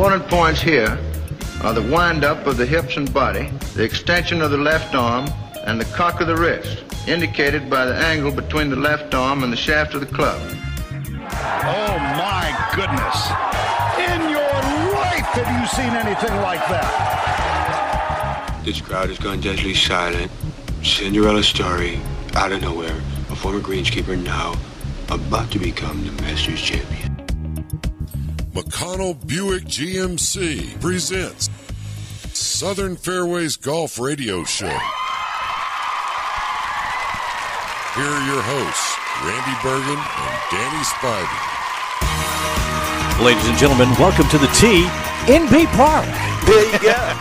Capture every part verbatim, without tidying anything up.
important points here are the wind-up of the hips and body, the extension of the left arm, and the cock of the wrist, indicated by the angle between the left arm and the shaft of the club. Oh, my goodness. In your life have you seen anything like that? This crowd has gone deadly silent. Cinderella story, out of nowhere. A former greenskeeper now about to become the Masters champion. McConnell Buick G M C presents Southern Fairways Golf Radio Show. Here are your hosts, Randy Bergen and Danny Spivey. Ladies and gentlemen, welcome to the T N B Park. There you go.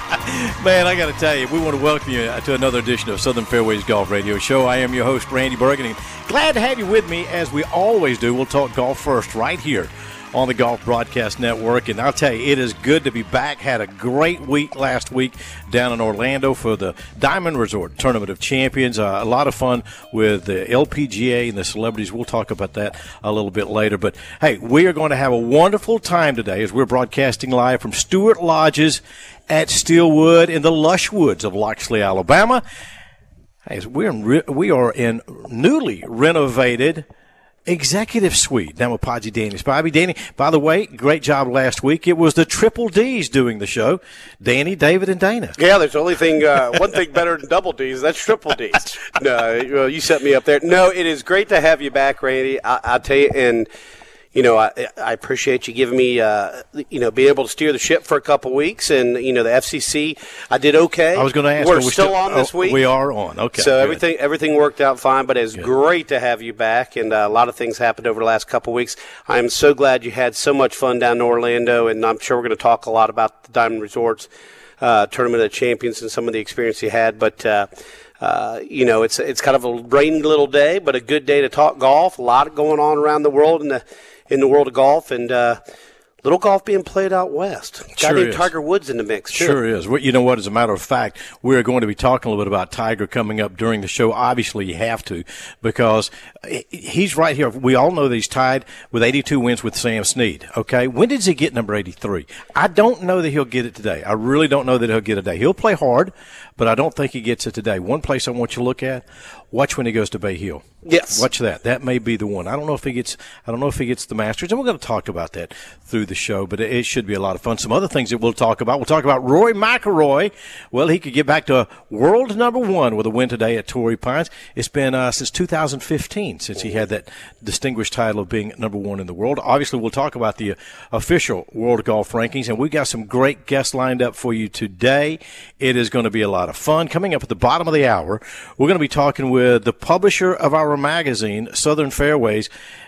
Man, I got to tell you, we want to welcome you to another edition of Southern Fairways Golf Radio Show. I am your host, Randy Bergen, and glad to have you with me as we always do. We'll talk golf first right here on the Golf Broadcast Network. And I'll tell you, it is good to be back. Had a great week last week down in Orlando for the Diamond Resort Tournament of Champions. Uh, a lot of fun with the L P G A and the celebrities. We'll talk about that a little bit later. But, hey, we are going to have a wonderful time today as we're broadcasting live from Stewart Lodges at Steelwood in the lush woods of Loxley, Alabama. Hey, we're in re- we are in newly renovated Executive Suite. Now with Podgy, Danny Spivey. Danny, by the way, great job last week. It was the Triple D's doing the show. Danny, David, and Dana. Yeah, there's only thing, uh, one thing better than double D's. That's triple D's. No, well, you set me up there. No, it is great to have you back, Randy. I, I'll tell you, and you know, I, I appreciate you giving me, uh, you know, being able to steer the ship for a couple weeks, and you know, the F C C, I did okay. I was going to ask. We're we still, still on this oh, week. We are on. Okay. So good. everything everything worked out fine, but it's good. Great to have you back, and uh, a lot of things happened over the last couple weeks. I am so glad you had so much fun down in Orlando, and I'm sure we're going to talk a lot about the Diamond Resorts uh, Tournament of Champions and some of the experience you had, but. Uh, Uh, you know, it's it's kind of a rainy little day, but a good day to talk golf. A lot going on around the world in the in the world of golf, and uh, little golf being played out west. Got Sure is. Tiger Woods in the mix, too. Sure is. Well, you know what? As a matter of fact, we're going to be talking a little bit about Tiger coming up during the show. Obviously, you have to, because he's right here. We all know that he's tied with eighty-two wins with Sam Snead. Okay, when does he get number eighty-three? I don't know that he'll get it today. I really don't know that he'll get it today. He'll play hard, but I don't think he gets it today. One place I want you to look at: watch when he goes to Bay Hill. Yes, watch that. That may be the one. I don't know if he gets. I don't know if he gets the Masters, and we're going to talk about that through the show. But it, it should be a lot of fun. Some other things that we'll talk about. We'll talk about Rory McIlroy. Well, he could get back to world number one with a win today at Torrey Pines. It's been uh, since two thousand fifteen since he had that distinguished title of being number one in the world. Obviously, we'll talk about the uh, official World Golf Rankings, and we've got some great guests lined up for you today. It is going to be a lot of fun. Coming up at the bottom of the hour, we're going to be talking with the publisher of our magazine, Southern Fairways.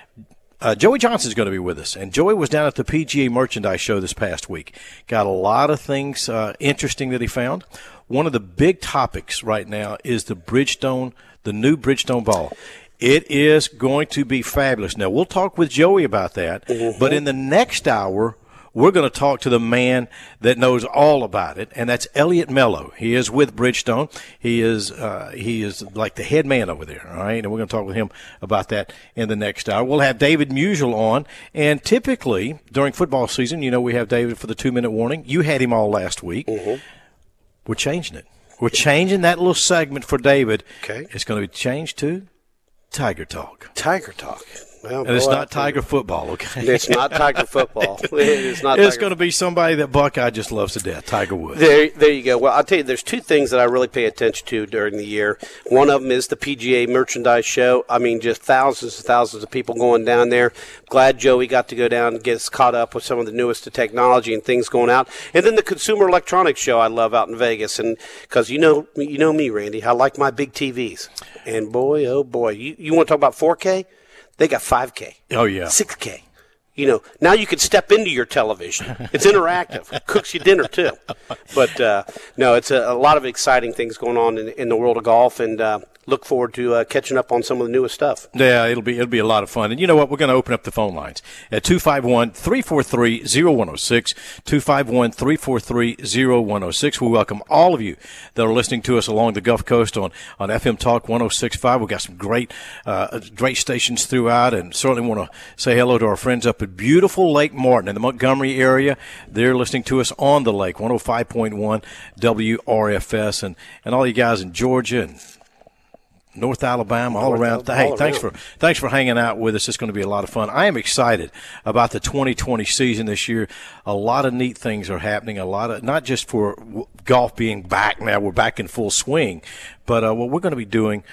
Uh, Joey Johnson is going to be with us, and Joey was down at the P G A Merchandise Show this past week. Got a lot of things uh, interesting that he found. One of the big topics right now is the Bridgestone, the new Bridgestone ball. It is going to be fabulous. Now, we'll talk with Joey about that, mm-hmm. but in the next hour, we're going to talk to the man that knows all about it, and that's Elliot Mello. He is with Bridgestone. He is uh, he is like the head man over there, all right? And we're going to talk with him about that in the next hour. We'll have David Musial on, and typically during football season, you know, we have David for the two-minute warning. You had him all last week. Mm-hmm. We're changing it. We're changing that little segment for David. Okay. It's going to be changed to Tiger Talk. Tiger Talk. Well, and it's boy, not Tiger football, okay? It's not Tiger football. It is not. It's Tiger going to be somebody that Buckeye just loves to death, Tiger Woods. There, there you go. Well, I'll tell you, there's two things that I really pay attention to during the year. One of them is the P G A Merchandise Show. I mean, just thousands and thousands of people going down there. Glad Joey got to go down and get us caught up with some of the newest technology and things going out. And then the Consumer Electronics Show I love out in Vegas, and because you know, you know me, Randy, I like my big T Vs. And boy, oh boy, you you want to talk about four K? They got five K. Oh, yeah. six K. You know, now you can step into your television. It's interactive. Cooks you dinner, too. But, uh, no, it's a, a lot of exciting things going on in, in the world of golf, and uh, look forward to uh, catching up on some of the newest stuff. Yeah, it'll be it'll be a lot of fun. And you know what? We're going to open up the phone lines at two five one, three four three, zero one zero six, two five one, three four three, zero one zero six. We welcome all of you that are listening to us along the Gulf Coast on, on F M Talk one oh six point five. We've got some great uh, great stations throughout, and certainly want to say hello to our friends up at beautiful Lake Martin in the Montgomery area. They're listening to us on the lake, one oh five point one W R F S, and, and all you guys in Georgia and North Alabama, all North around. Alabama, Hey, all thanks around. for thanks for hanging out with us. It's going to be a lot of fun. I am excited about the twenty twenty season this year. A lot of neat things are happening. A lot of not just for w- golf being back now. We're back in full swing, but uh, what we're going to be doing.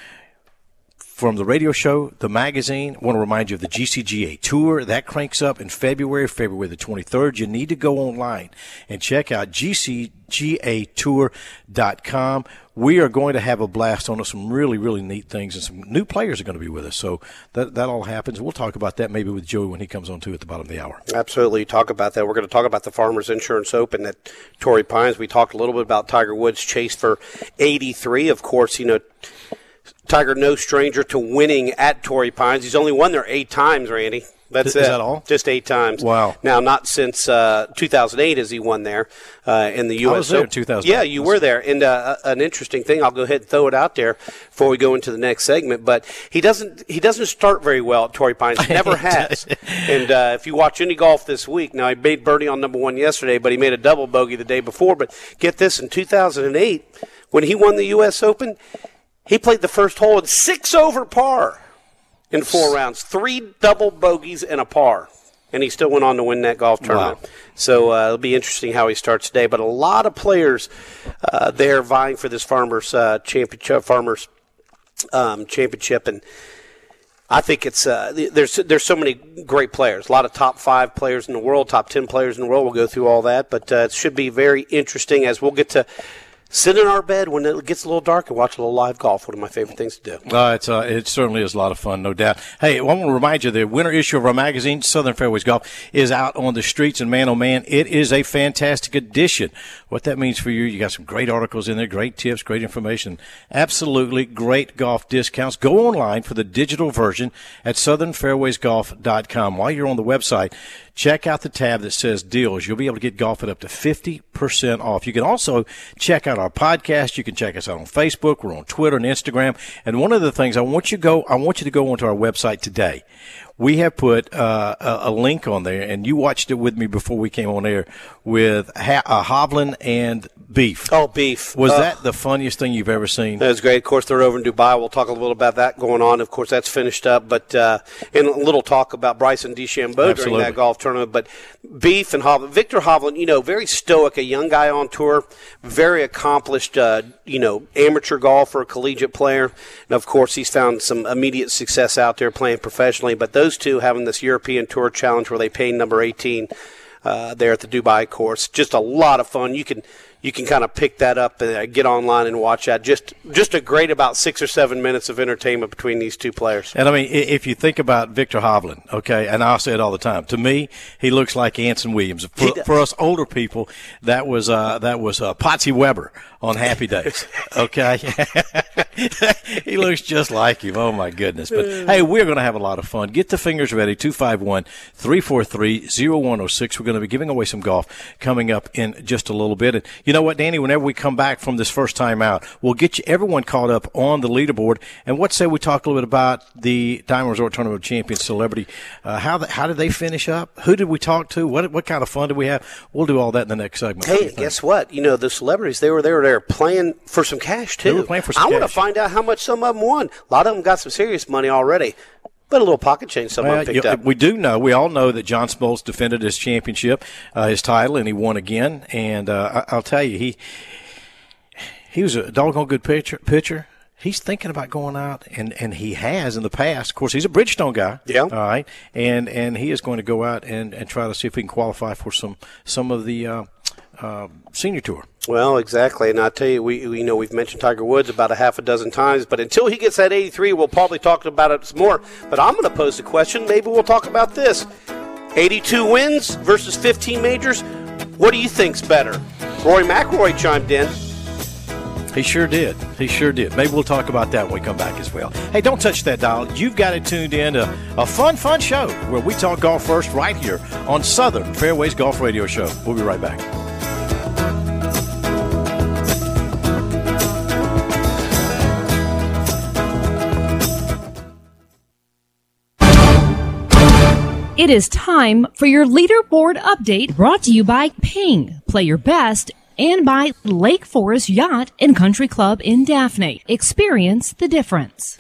From the radio show, the magazine, I want to remind you of the G C G A Tour. That cranks up in February, February the twenty-third. You need to go online and check out G C G A tour dot com. We are going to have a blast on us, some really, really neat things, and some new players are going to be with us. So that that all happens. We'll talk about that maybe with Joey when he comes on, too, at the bottom of the hour. Absolutely. Talk about that. We're going to talk about the Farmers Insurance Open at Torrey Pines. We talked a little bit about Tiger Woods' chase for eighty-three. Of course, you know, Tiger, no stranger to winning at Torrey Pines. He's only won there eight times, Randy. That's Is it. that all? Just eight times. Wow. Now, not since uh, two thousand eight has he won there uh, in the U S I was there in Open. two thousand eight. Yeah, you were there. And uh, an interesting thing, I'll go ahead and throw it out there before we go into the next segment, but he doesn't he doesn't start very well at Torrey Pines. He never has. And uh, if you watch any golf this week, now he made birdie on number one yesterday, but he made a double bogey the day before. But get this, in two thousand eight, when he won the U S Open, he played the first hole in six over par in four rounds, three double bogeys and a par, and he still went on to win that golf tournament. Wow. So uh, it'll be interesting how he starts today. But a lot of players uh, there vying for this Farmers uh, Championship, Farmers um, Championship, and I think it's uh, there's there's so many great players, a lot of top five players in the world, top ten players in the world. We'll go through all that, but uh, it should be very interesting as we'll get to sit in our bed when it gets a little dark and watch a little live golf. One of my favorite things to do. Uh, it's, uh, it certainly is a lot of fun, no doubt. Hey, I want to remind you, the winter issue of our magazine, Southern Fairways Golf, is out on the streets, and man, oh man, it is a fantastic edition. What that means for you, you got some great articles in there, great tips, great information, absolutely great golf discounts. Go online for the digital version at southern fairways golf dot com. While you're on the website, check out the tab that says deals. You'll be able to get golf at up to fifty percent off. You can also check out our podcast. You can check us out on Facebook. We're on Twitter and Instagram. And one of the things I want you to go, I want you to go onto our website today. We have put uh, a, a link on there, and you watched it with me before we came on air with ha- uh, Hovland and Beef. Oh, Beef. Was uh, that the funniest thing you've ever seen? That was great. Of course, they're over in Dubai. We'll talk a little about that going on. Of course, that's finished up. But uh, and a little talk about Bryson DeChambeau during Absolutely. that golf tournament. But Beef and Hovland, Victor Hovland, you know, very stoic, a young guy on tour, very accomplished, uh, you know, amateur golfer, collegiate player. And, of course, he's found some immediate success out there playing professionally. But those two having this European Tour Challenge where they pay number eighteen uh, there at the Dubai course, just a lot of fun. You can you can kind of pick that up and uh, get online and watch that. Just just a great about six or seven minutes of entertainment between these two players. And, I mean, if you think about Victor Hovland, okay, and I'll say it all the time, to me, he looks like Anson Williams. For, for us older people, that was uh, that was uh, Potsy Weber on Happy Days, okay? He looks just like him. Oh, my goodness. But, hey, we're going to have a lot of fun. Get the fingers ready, two five one, three four three, zero one zero six. We're going to be giving away some golf coming up in just a little bit. And you know what, Danny, whenever we come back from this first time out, we'll get you everyone caught up on the leaderboard. And what say we talk a little bit about the Diamond Resort Tournament of Champions celebrity. Uh, how the, how did they finish up? Who did we talk to? What what kind of fun did we have? We'll do all that in the next segment. Hey, guess what? You know, the celebrities, they were there, they were playing for some cash, too. They were playing for some I want to cash. find out how much some of them won. A lot of them got some serious money already. But a little pocket change some of Well, them picked you- up. we do know, we all know that John Smoltz defended his championship, uh, his title, and he won again. And uh, I, I'll tell you, he he was a doggone good pitcher. pitcher. He's thinking about going out, and, and he has in the past. Of course, he's a Bridgestone guy. Yeah. All right. And and he is going to go out and, and try to see if he can qualify for some some of the uh, uh, senior tour. Well, exactly, and I tell you, we, we you know we've mentioned Tiger Woods about a half a dozen times, but until he gets that eighty-three, we'll probably talk about it some more. But I'm going to pose the question. Maybe we'll talk about this: eighty-two wins versus fifteen majors. What do you think's better? Rory McIlroy chimed in. He sure did. He sure did. Maybe we'll talk about that when we come back as well. Hey, don't touch that dial. You've got it tuned in to a fun, fun show where we talk golf first right here on Southern Fairways Golf Radio Show. We'll be right back. It is time for your leaderboard update, brought to you by Ping. Play your best. And by Lake Forest Yacht and Country Club in Daphne. Experience the difference.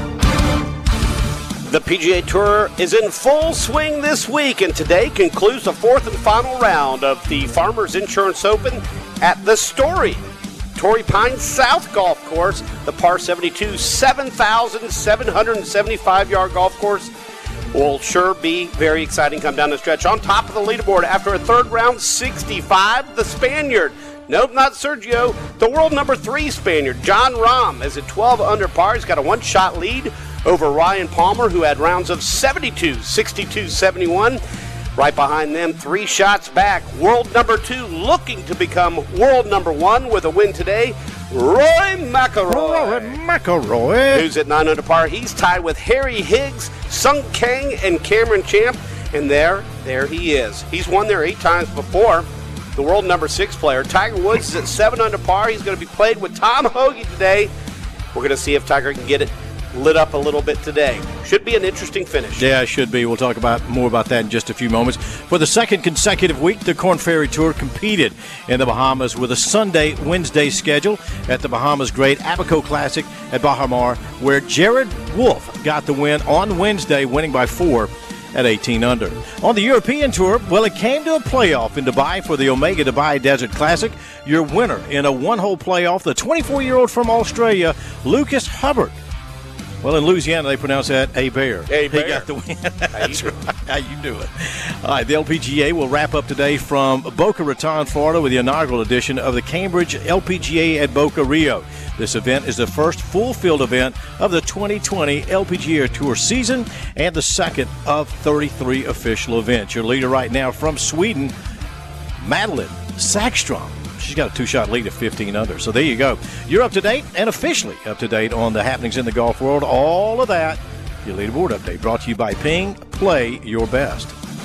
The P G A Tour is in full swing this week, and today concludes the fourth and final round of the Farmers Insurance Open at the Story Torrey Pines South Golf Course, the par seventy-two, seven thousand seven hundred seventy-five yard golf course. Will sure be very exciting come down the stretch. On top of the leaderboard after a third round sixty-five, the Spaniard. Nope, not Sergio. The world number three Spaniard, John Rahm, is at twelve under par. He's got a one-shot lead over Ryan Palmer, who had rounds of seventy-two, sixty-two, seventy-one. Right behind them, three shots back. World number two looking to become world number one with a win today. Roy McIlroy. Roy McIlroy. Who's at nine under par. He's tied with Harry Higgs, Sung Kang, and Cameron Champ. And there, there he is. He's won there eight times before. The world number six player. Tiger Woods is at seven under par. He's going to be played with Tom Hoge today. We're going to see if Tiger can get it lit up a little bit today. Should be an interesting finish. Yeah, it should be. We'll talk about more about that in just a few moments. For the second consecutive week, the Korn Ferry Tour competed in the Bahamas with a Sunday, Wednesday schedule at the Bahamas Great Abaco Classic at Baha Mar, where Jared Wolff got the win on Wednesday, winning by four at eighteen under. On the European Tour, well, it came to a playoff in Dubai for the Omega Dubai Desert Classic. Your winner in a one-hole playoff, the twenty-four-year-old from Australia, Lucas Hubbard. Well, in Louisiana, they pronounce that a bear. A bear. He got the win. That's right. How you doing? All right, the L P G A will wrap up today from Boca Raton, Florida, with the inaugural edition of the Cambridge L P G A at Boca Rio. This event is the first full-field event of the twenty twenty L P G A Tour season and the second of thirty-three official events. Your leader right now from Sweden, Madeline Sackstrom. She's got a two-shot lead at fifteen under. So there you go. You're up to date and officially up to date on the happenings in the golf world. All of that, your leaderboard update, brought to you by Ping. Play your best.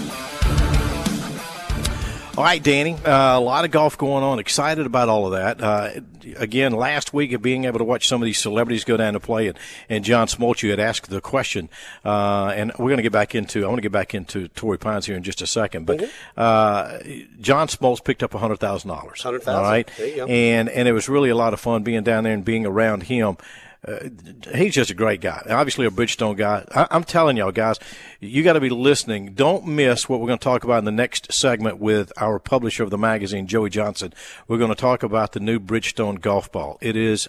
All right, Danny, uh, a lot of golf going on. Excited about all of that. Uh, again, last week of being able to watch some of these celebrities go down to play, and, and John Smoltz, you had asked the question, uh, and we're going to get back into, I want to get back into Torrey Pines here in just a second, but, mm-hmm. uh, John Smoltz picked up one hundred thousand dollars. one hundred thousand dollars. All right. There you go. And, and it was really a lot of fun being down there and being around him. Uh, he's just a great guy. Obviously a Bridgestone guy. I, I'm telling y'all, guys, you got to be listening. Don't miss what we're going to talk about in the next segment with our publisher of the magazine, Joey Johnson. We're going to talk about the new Bridgestone golf ball. It is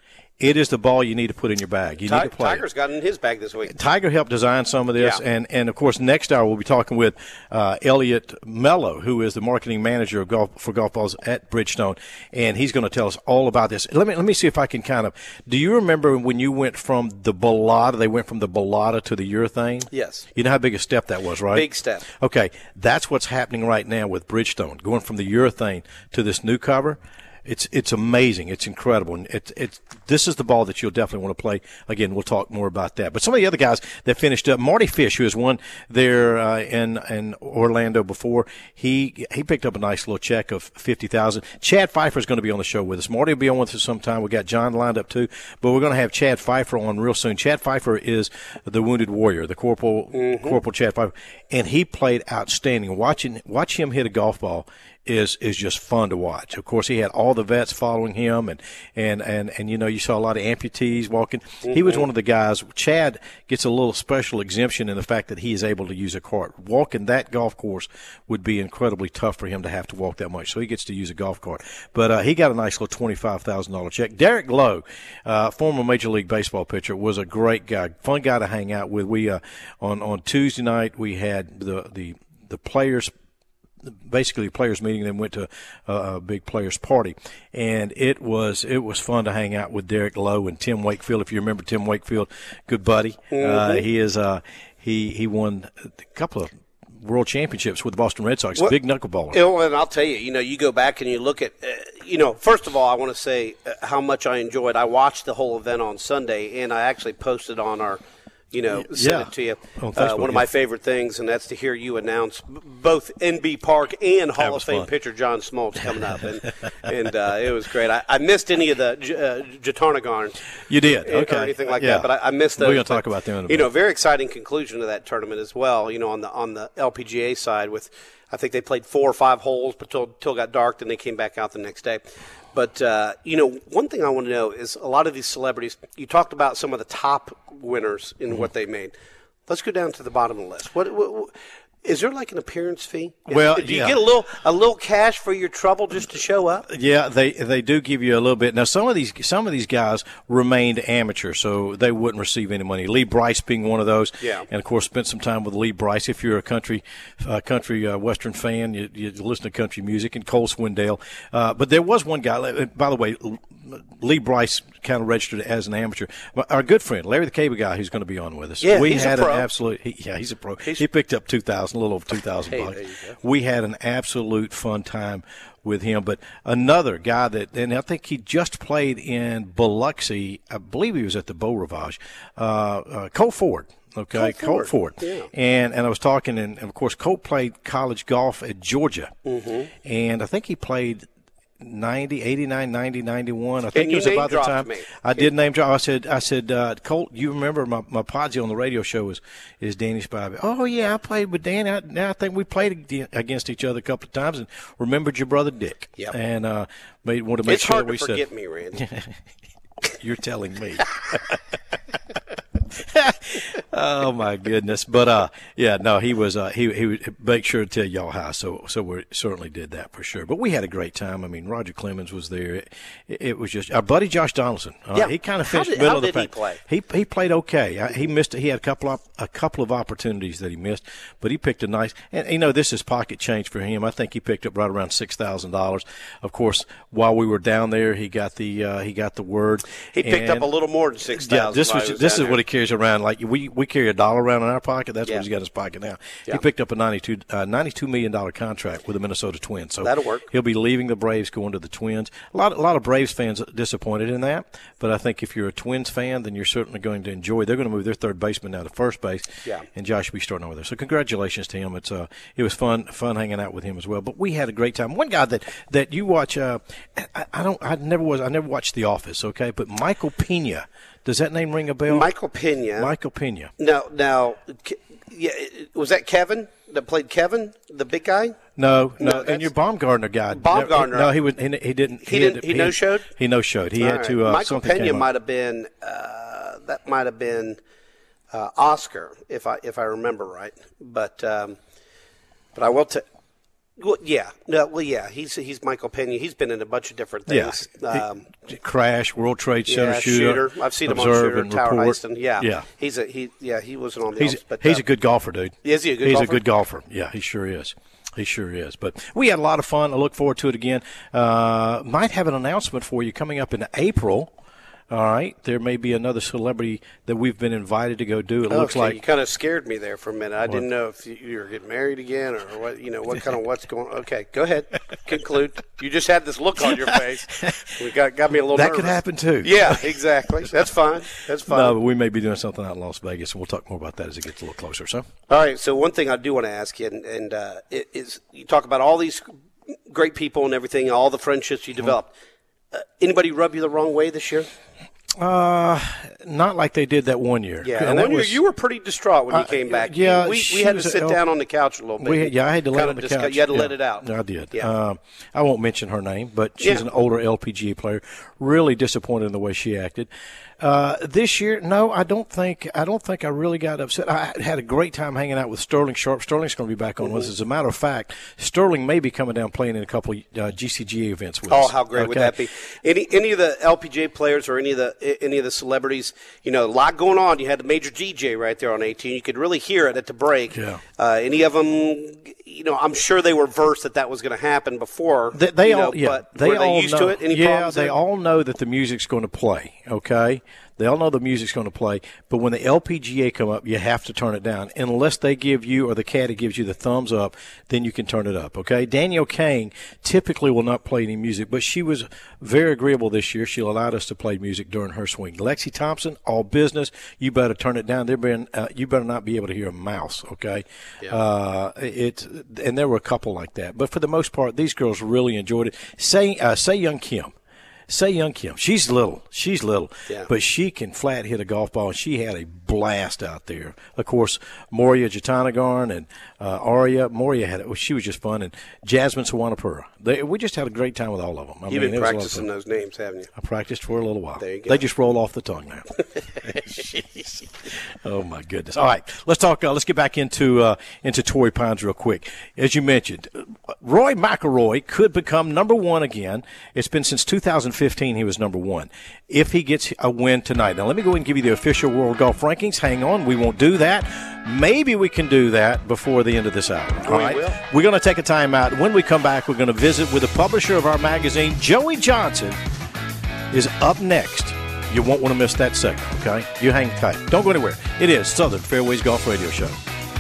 It is the ball you need to put in your bag. You Ti- need to play Tiger's it. got it in his bag this week. Tiger helped design some of this, Yeah. and, and of course, next hour we'll be talking with uh, Elliot Mello, who is the marketing manager of golf for golf balls at Bridgestone, and he's going to tell us all about this. Let me let me see if I can kind of. Do you remember when you went from the Bellata? They went from the Bellata to the urethane. Yes. You know how big a step that was, right? Big step. Okay, that's what's happening right now with Bridgestone, going from the urethane to this new cover. It's it's amazing. It's incredible. And it's it's this is the ball that you'll definitely want to play. Again, we'll talk more about that. But some of the other guys that finished up, Marty Fish, who has won there uh, in in Orlando before, he he picked up a nice little check of fifty thousand. Chad Pfeiffer is going to be on the show with us. Marty will be on with us sometime. We got John lined up too, but we're going to have Chad Pfeiffer on real soon. Chad Pfeiffer is the wounded warrior, the corporal mm-hmm. Corporal Chad Pfeiffer, and he played outstanding. Watching watch him hit a golf ball is is just fun to watch. Of course, he had all the vets following him, and and and, and you know, you saw a lot of amputees walking. Mm-hmm. He was one of the guys. Chad gets a little special exemption in the fact that he is able to use a cart. Walking that golf course would be incredibly tough for him to have to walk that much, so he gets to use a golf cart. But uh, he got a nice little twenty-five thousand dollars check. Derek Lowe, uh, former Major League Baseball pitcher, was a great guy, fun guy to hang out with. We uh, on on Tuesday night we had the the the players. Basically, a players meeting. Then went to a, a big players party, and it was it was fun to hang out with Derek Lowe and Tim Wakefield. If you remember Tim Wakefield, good buddy. Mm-hmm. Uh, he is uh, he he won a couple of World Championships with the Boston Red Sox. Well, big knuckleballer. You know, and I'll tell you, you know, you go back and you look at, uh, you know, first of all, I want to say uh, how much I enjoyed. I watched the whole event on Sunday, and I actually posted on our, you know, sent yeah. it to you. On Uh, Facebook, one of yeah. my favorite things, and that's to hear you announce b- both N B Park and Hall of was Fame fun. pitcher John Smoltz coming up, and and uh, it was great. I, I missed any of the J- uh, Jatarnagons. You did, or okay. anything like Yeah. that, but I, I missed those. We're gonna but, talk about them in a You know, bit. very exciting conclusion to that tournament as well. You know, on the on the L P G A side, with I think they played four or five holes, but till till it got dark, then they came back out the next day. But uh, you know, one thing I want to know is a lot of these celebrities. You talked about some of the top winners in Mm-hmm. what they made. Let's go down to the bottom of the list. What, what, what is there like an appearance fee? Is- Well, do you yeah. get a little a little cash for your trouble just to show up? Yeah, they they do give you a little bit. Now, some of these some of these guys remained amateur, so they wouldn't receive any money. Lee Bryce being one of those. Yeah. And of course, spent some time with Lee Bryce. If you're a country uh, country uh, western fan, you, you listen to country music. And Cole Swindell. Uh, but there was one guy. By the way, Lee Bryce kind of registered as an amateur. But our good friend Larry the Cable Guy, who's going to be on with us. Yeah, we he's a had pro. an absolute. He, yeah, he's a pro. He's- he picked up two thousand, a little over two thousand Hey, bucks. there you go. We had an absolute fun time with him. But another guy that, and I think he just played in Biloxi. I believe he was at the Beau Rivage. Uh, uh, Cole Ford. Okay, Cole Colt Ford. Yeah. And and I was talking, and of course, Colt played college golf at Georgia. Mm-hmm. And I think he played ninety, eighty-nine, ninety, ninety-one. I think And it you was name about the dropped time. me. I did name drop. I said, I said, uh, Colt, you remember my, my podsy on the radio show is, is Danny Spivey. Oh, yeah, I played with Danny. I, now I think we played ag- against each other a couple of times and remembered your brother Dick. Yep. And uh, made wanted to make It's sure hard we to forget said, me, Randy. you're telling me. Oh my goodness! But uh, yeah, no, he was uh, he he would make sure to tell y'all how. So so we certainly did that for sure. But we had a great time. I mean, Roger Clemens was there. It, it was just our buddy Josh Donaldson. Uh, Yeah. he kind of How finished did- middle how of the did he pack. play? He he played okay. I, he missed. He had a couple of a couple of opportunities that he missed, but he picked a nice. And you know, this is pocket change for him. I think he picked up right around six thousand dollars. Of course, while we were down there, he got the uh, he got the word. He picked And- up a little more than six yeah, thousand. this was, this is what he carries around. Like we, we carry a dollar around in our pocket. That's Yeah. what he's got in his pocket now. Yeah. He picked up a ninety-two, uh, ninety-two million dollar contract with the Minnesota Twins. So That'll work. He'll be leaving the Braves, going to the Twins. A lot, a lot of Braves fans are disappointed in that. But I think if you're a Twins fan, then you're certainly going to enjoy. They're going to move their third baseman now to first base. Yeah. And Josh will be starting over there. So congratulations to him. It's uh, it was fun, fun hanging out with him as well. But we had a great time. One guy that, that you watch, uh, I, I don't, I never was, I never watched The Office. Okay, but Michael Pena. Does that name ring a bell? Michael Pena. Michael Pena. Now, now, Ke- yeah, was that Kevin that played Kevin, the big guy? No, No, no, that's- and your Baumgartner guy. Baumgartner. No, he was. He, he didn't. He had- didn't- he no-showed? He no showed. He All had right. to. Uh, Michael something Pena came up. might have been. Uh, that might have been uh, Oscar, if I if I remember right. But um, but I will tell. Well, yeah, no, well, yeah. He's he's Michael Pena. He's been in a bunch of different Yeah. things. Um, Crash, World Trade Center yeah, shooter. I've seen him on observe Shooter, and Tower report. Heiston. Yeah, yeah. He's a he. Yeah, he wasn't on the. He's Office, but he's uh, a good golfer, dude. Is he a good He's golfer? a good golfer. Yeah, he sure is. He sure is. But we had a lot of fun. I look forward to it again. Uh, might have an announcement for you coming up in April. All right, there may be another celebrity that we've been invited to go do. It looks Okay, like you kind of scared me there for a minute. I didn't know if you, you were getting married again or what. You know what kind of what's going. Okay, go ahead. Conclude. You just had this look on your face. We got got me a little. that nervous. could happen too. Yeah, exactly. That's fine. That's fine. No, but we may be doing something out in Las Vegas, and we'll talk more about that as it gets a little closer. So. All right. So one thing I do want to ask you, and, and uh, it is you talk about all these great people and everything, all the friendships you developed. Uh, anybody rub you the wrong way this year? Uh, not like they did that one year. Yeah, and and that one year was, you were pretty distraught when you Uh, came back. yeah, we, we she had to was sit a- down on the couch a little bit. We had, yeah, I had to lay Kinda on the discuss- couch. You had to yeah. let it out. I did. Yeah. Um, I won't mention her name, but she's Yeah. an older L P G A player. Really disappointed in the way she acted. Uh, this year, no, I don't think. I don't think I really got upset. I had a great time hanging out with Sterling Sharp. Sterling's going to be back on with us. As a matter of fact, Sterling may be coming down playing in a couple of uh, G C G A events with us. Oh, how great would Okay? that be? Any any of the L P G A players or any of the any of the celebrities, you know, a lot going on. You had the major D J right there on eighteen. You could really hear it at the break. Yeah. Uh, any of them, you know, I'm sure they were versed that that was going to happen before. They, they you all, know, yeah, but they were all they used know, to it? Any yeah, problems they there? all know that the music's going to play. Okay, They all know the music's going to play. But when the L P G A come up, you have to turn it down. Unless they give you or the caddy gives you the thumbs up, then you can turn it up, okay? Danielle Kane typically will not play any music, but she was very agreeable this year. She allowed us to play music during her swing. Lexi Thompson, all business. You better turn it down. There been, uh, you better not be able to hear a mouse, okay? Yeah. Uh, it, and there were a couple like that. But for the most part, these girls really enjoyed it. Say, uh, Say Young Kim. Say Young Kim. She's little. She's little. Yeah. But she can flat hit a golf ball, and she had a blast out there. Of course, Moria Jatanagarn and uh, Arya. Moria had it. She was just fun. And Jasmine Sawanapura. They, we just had a great time with all of them. I You've mean, been practicing those names, haven't you? I practiced for a little while. There you go. They just roll off the tongue now. Oh, my goodness. All right. Let's talk. Uh, let's get back into uh, into Torrey Pines real quick. As you mentioned, Rory McIlroy could become number one again. It's been since two thousand fifteen he was number one. If he gets a win tonight. Now, let me go ahead and give you the official World Golf Rankings. Hang on. We won't do that. Maybe we can do that before the end of this hour. All we right. Will. We're going to take a time out. When we come back, we're going to visit with the publisher of our magazine, Joey Johnson, is up next. You won't want to miss that segment, okay? You hang tight. Don't go anywhere. It is Southern Fairways Golf Radio Show.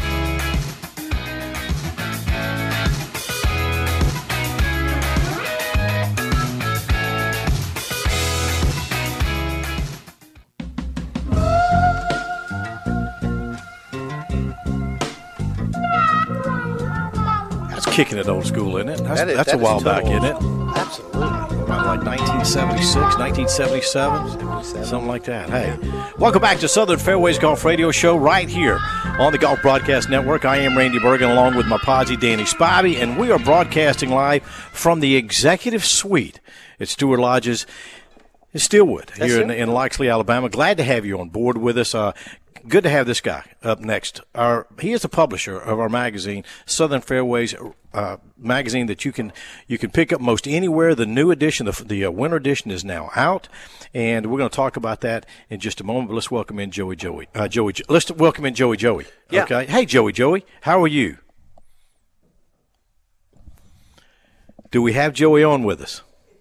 Kicking it old school, isn't it? That's, that is, that's that a while is back, isn't it? Absolutely. About like nineteen seventy-six, nineteen seventy-seven, something like that. Hey, welcome back to Southern Fairways Golf Radio Show right here on the Golf Broadcast Network. I am Randy Bergen along with my posse, Danny Spivey, and we are broadcasting live from the Executive Suite at Stewart Lodges in Steelwood here in, in Loxley, Alabama. Glad to have you on board with us. Uh, Good to have this guy up next. Our, he is the publisher of our magazine, Southern Fairways uh, magazine, that you can you can pick up most anywhere. The new edition, the, the uh, winter edition, is now out, and we're going to talk about that in just a moment. But let's welcome in Joey Joey. Uh, Joey, let's welcome in Joey Joey. Yeah. Okay. Hey, Joey Joey, how are you? Do we have Joey on with us?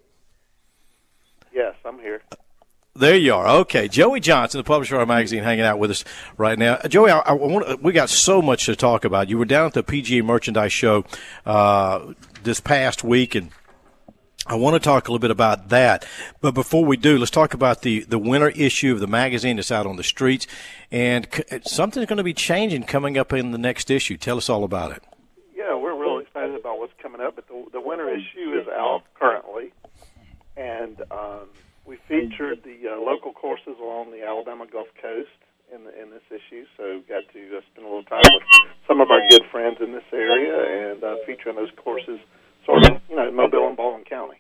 Yes, I'm here. There you are. Okay, Joey Johnson, the publisher of our magazine, hanging out with us right now. Joey, I, I want, we got so much to talk about. You were down at the P G A Merchandise Show uh, this past week, and I want to talk a little bit about that. But before we do, let's talk about the, the winter issue of the magazine that's out on the streets. And c- something's going to be changing coming up in the next issue. Tell us all about it. Yeah, we're really excited about what's coming up. But the, the winter issue is out currently, and um, we featured the uh, local courses along the Alabama Gulf Coast in, the, in this issue, so got to uh, spend a little time with some of our good friends in this area and uh, featuring those courses sort of, you know, in Mobile and Baldwin County.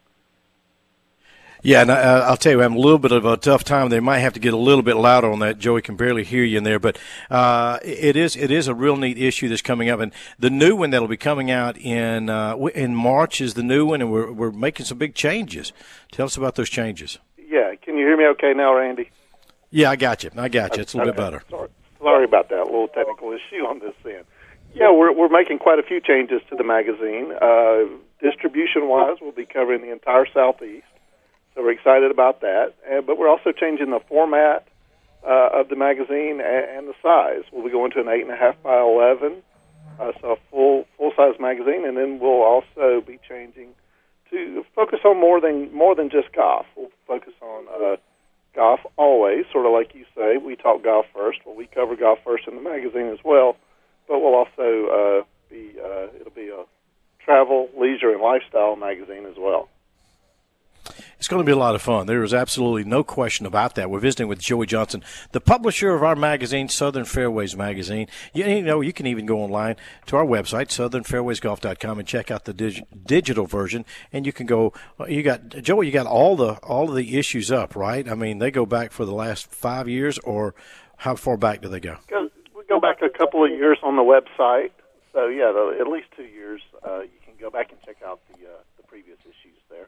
Yeah, and I, I'll tell you, I'm having a little bit of a tough time. They might have to get a little bit louder on that. Joey can barely hear you in there, but uh, it is it is a real neat issue that's coming up. And the new one that'll be coming out in uh, in March is the new one, and we're we're making some big changes. Tell us about those changes. Yeah, can you hear me okay now, Randy? Yeah, I got you. I got you. It's a little okay. bit better. Sorry. Sorry about that. A little technical issue on this end. Yeah, we're we're making quite a few changes to the magazine. Uh, distribution-wise, we'll be covering the entire Southeast. So we're excited about that, uh, but we're also changing the format uh, of the magazine and, and the size. We'll be going to an eight and a half by eleven, uh, so a full full size magazine, and then we'll also be changing to focus on more than more than just golf. We'll focus on uh, golf always, sort of like you say. We talk golf first. Well, we cover golf first in the magazine as well, but we'll also uh, be uh, it'll be a travel, leisure, and lifestyle magazine as well. It's going to be a lot of fun. There is absolutely no question about that. We're visiting with Joey Johnson, the publisher of our magazine, Southern Fairways Magazine. You, you know, you can even go online to our website, southern fairways golf dot com, and check out the dig- digital version. And you can go. You got Joey. You got all the all of the issues up, right? I mean, they go back for the last five years, or how far back do they go? We go back a couple of years on the website. So yeah, the, at least two years. Uh, you can go back and check out the uh, the previous issues there.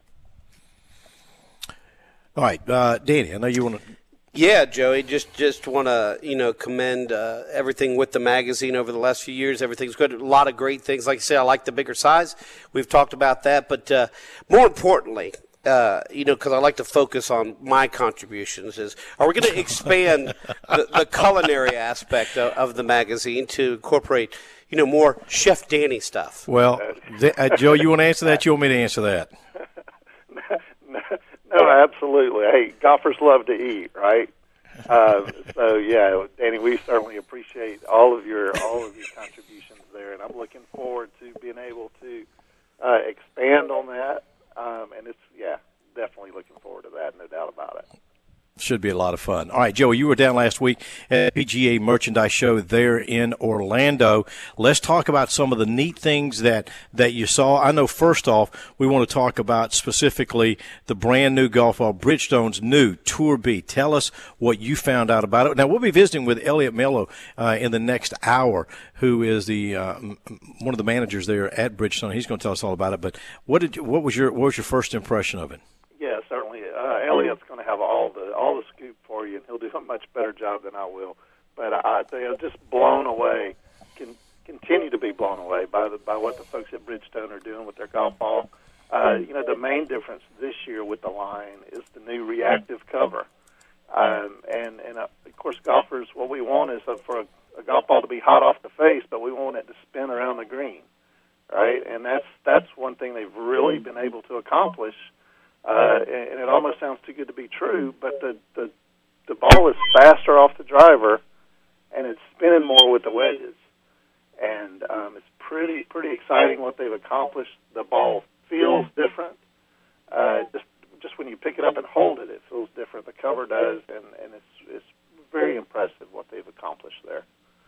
All right, uh, Danny, I know you want to. Yeah, Joey, just just want to you know commend uh, everything with the magazine over the last few years. Everything's good. A lot of great things. Like I said, I like the bigger size. We've talked about that, but uh, more importantly, uh, you know, because I like to focus on my contributions, is are we going to expand the, the culinary aspect of, of the magazine to incorporate, you know, more Chef Danny stuff? Well, th- uh, Joe, you want to answer that? You want me to answer that? no, no, absolutely. Hey, golfers love to eat, right? Uh, so yeah, Danny, we certainly appreciate all of your all of your contributions there, and I'm looking forward to being able to uh, expand on that. Um, and it's yeah, definitely looking forward to that, no doubt about it. Should be a lot of fun. All right, Joey, you were down last week at P G A Merchandise Show there in Orlando. Let's talk about some of the neat things that, that you saw. I know, first off, we want to talk about specifically the brand-new golf ball, Bridgestone's new Tour B. Tell us what you found out about it. Now, we'll be visiting with Elliot Mello uh, in the next hour, who is the uh, one of the managers there at Bridgestone. He's going to tell us all about it. But what did you, what was your what was your first impression of it? Yeah, certainly. Uh, Elliot's going to have all the all the scoop for you, and he'll do a much better job than I will. But I, I think I'm just blown away, can continue to be blown away by the by what the folks at Bridgestone are doing with their golf ball. Uh, you know, the main difference this year with the line is the new reactive cover, um, and and uh, of course, golfers, what we want is uh, for a, a golf ball to be hot off the face, but we want it to spin around the green, right? And that's that's one thing they've really been able to accomplish. Uh, and it almost sounds too good to be true, but the, the the ball is faster off the driver, and it's spinning more with the wedges. And um, it's pretty pretty exciting what they've accomplished. The ball feels different. Uh, just just when you pick it up and hold it, it feels different. The cover does, and, and it's it's very impressive what they've accomplished there.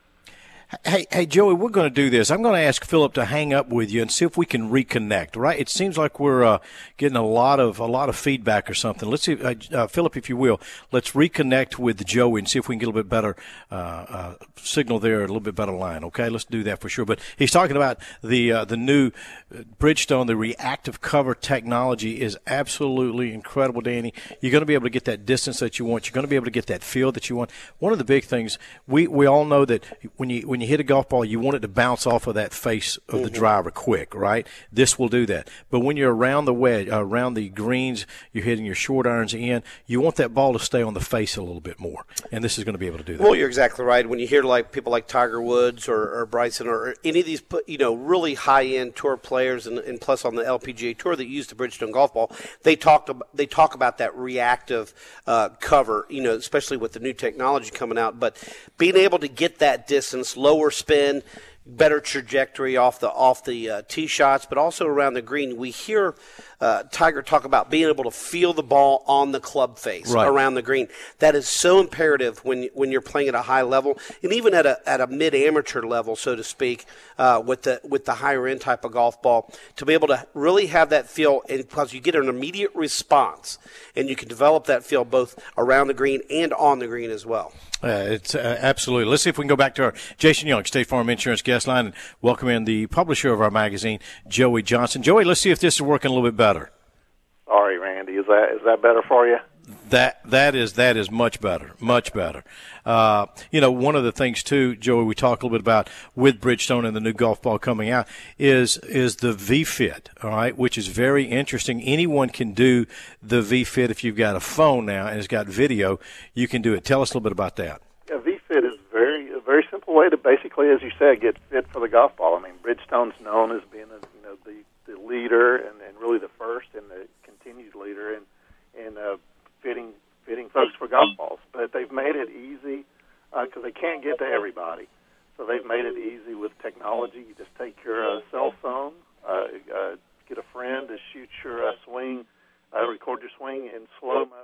Hey, hey, Joey, we're going to do this. I'm going to ask Philip to hang up with you and see if we can reconnect. Right? It seems like we're uh, getting a lot of a lot of feedback or something. Let's see, uh, uh, Philip, if you will, let's reconnect with Joey and see if we can get a little bit better uh, uh, signal there, a little bit better line. Okay, let's do that for sure. But he's talking about the uh, the new Bridgestone, the reactive cover technology is absolutely incredible, Danny. You're going to be able to get that distance that you want. You're going to be able to get that feel that you want. One of the big things we we all know that when you when you hit a golf ball, you want it to bounce off of that face of the driver quick, right? This will do that. But when you're around the wedge, uh, around the greens, you're hitting your short irons in, you want that ball to stay on the face a little bit more. And this is going to be able to do that. Well, you're exactly right. When you hear like people like Tiger Woods or, or Bryson or any of these, you know, really high-end tour players, and, and plus on the L P G A Tour that use the Bridgestone golf ball, they talk about, they talk about that reactive uh, cover, you know, especially with the new technology coming out. But being able to get that distance, lower spin, better trajectory off the off the uh, tee shots, but also around the green. We hear uh, Tiger talk about being able to feel the ball on the club face right around the green. That is so imperative when when you're playing at a high level, and even at a at a mid amateur level, so to speak, uh, with the with the higher end type of golf ball, to be able to really have that feel, and because you get an immediate response, and you can develop that feel both around the green and on the green as well. Uh, it's uh, absolutely. Let's see if we can go back to our Jason Young, State Farm Insurance guest line, and welcome in the publisher of our magazine, Joey Johnson. Joey, let's see if this is working a little bit better. Sorry, Randy. Is that is that better for you? That that is that is much better, much better. Uh, you know, one of the things too, Joey, we talked a little bit about with Bridgestone and the new golf ball coming out is is the V-Fit, all right, which is very interesting. Anyone can do the V-Fit if you've got a phone now and it's got video. You can do it. Tell us a little bit about that. Yeah, V-Fit is very a very simple way to basically, as you said, get fit for the golf ball. I mean, Bridgestone's known as being a, you know the, the leader and, and really the first and the continued leader in in uh, fitting fitting folks for golf balls. But they've made it easy because uh, they can't get to everybody. So they've made it easy with technology. You just take your uh, cell phone, uh, uh, get a friend to shoot your uh, swing, uh, record your swing in slow-mo.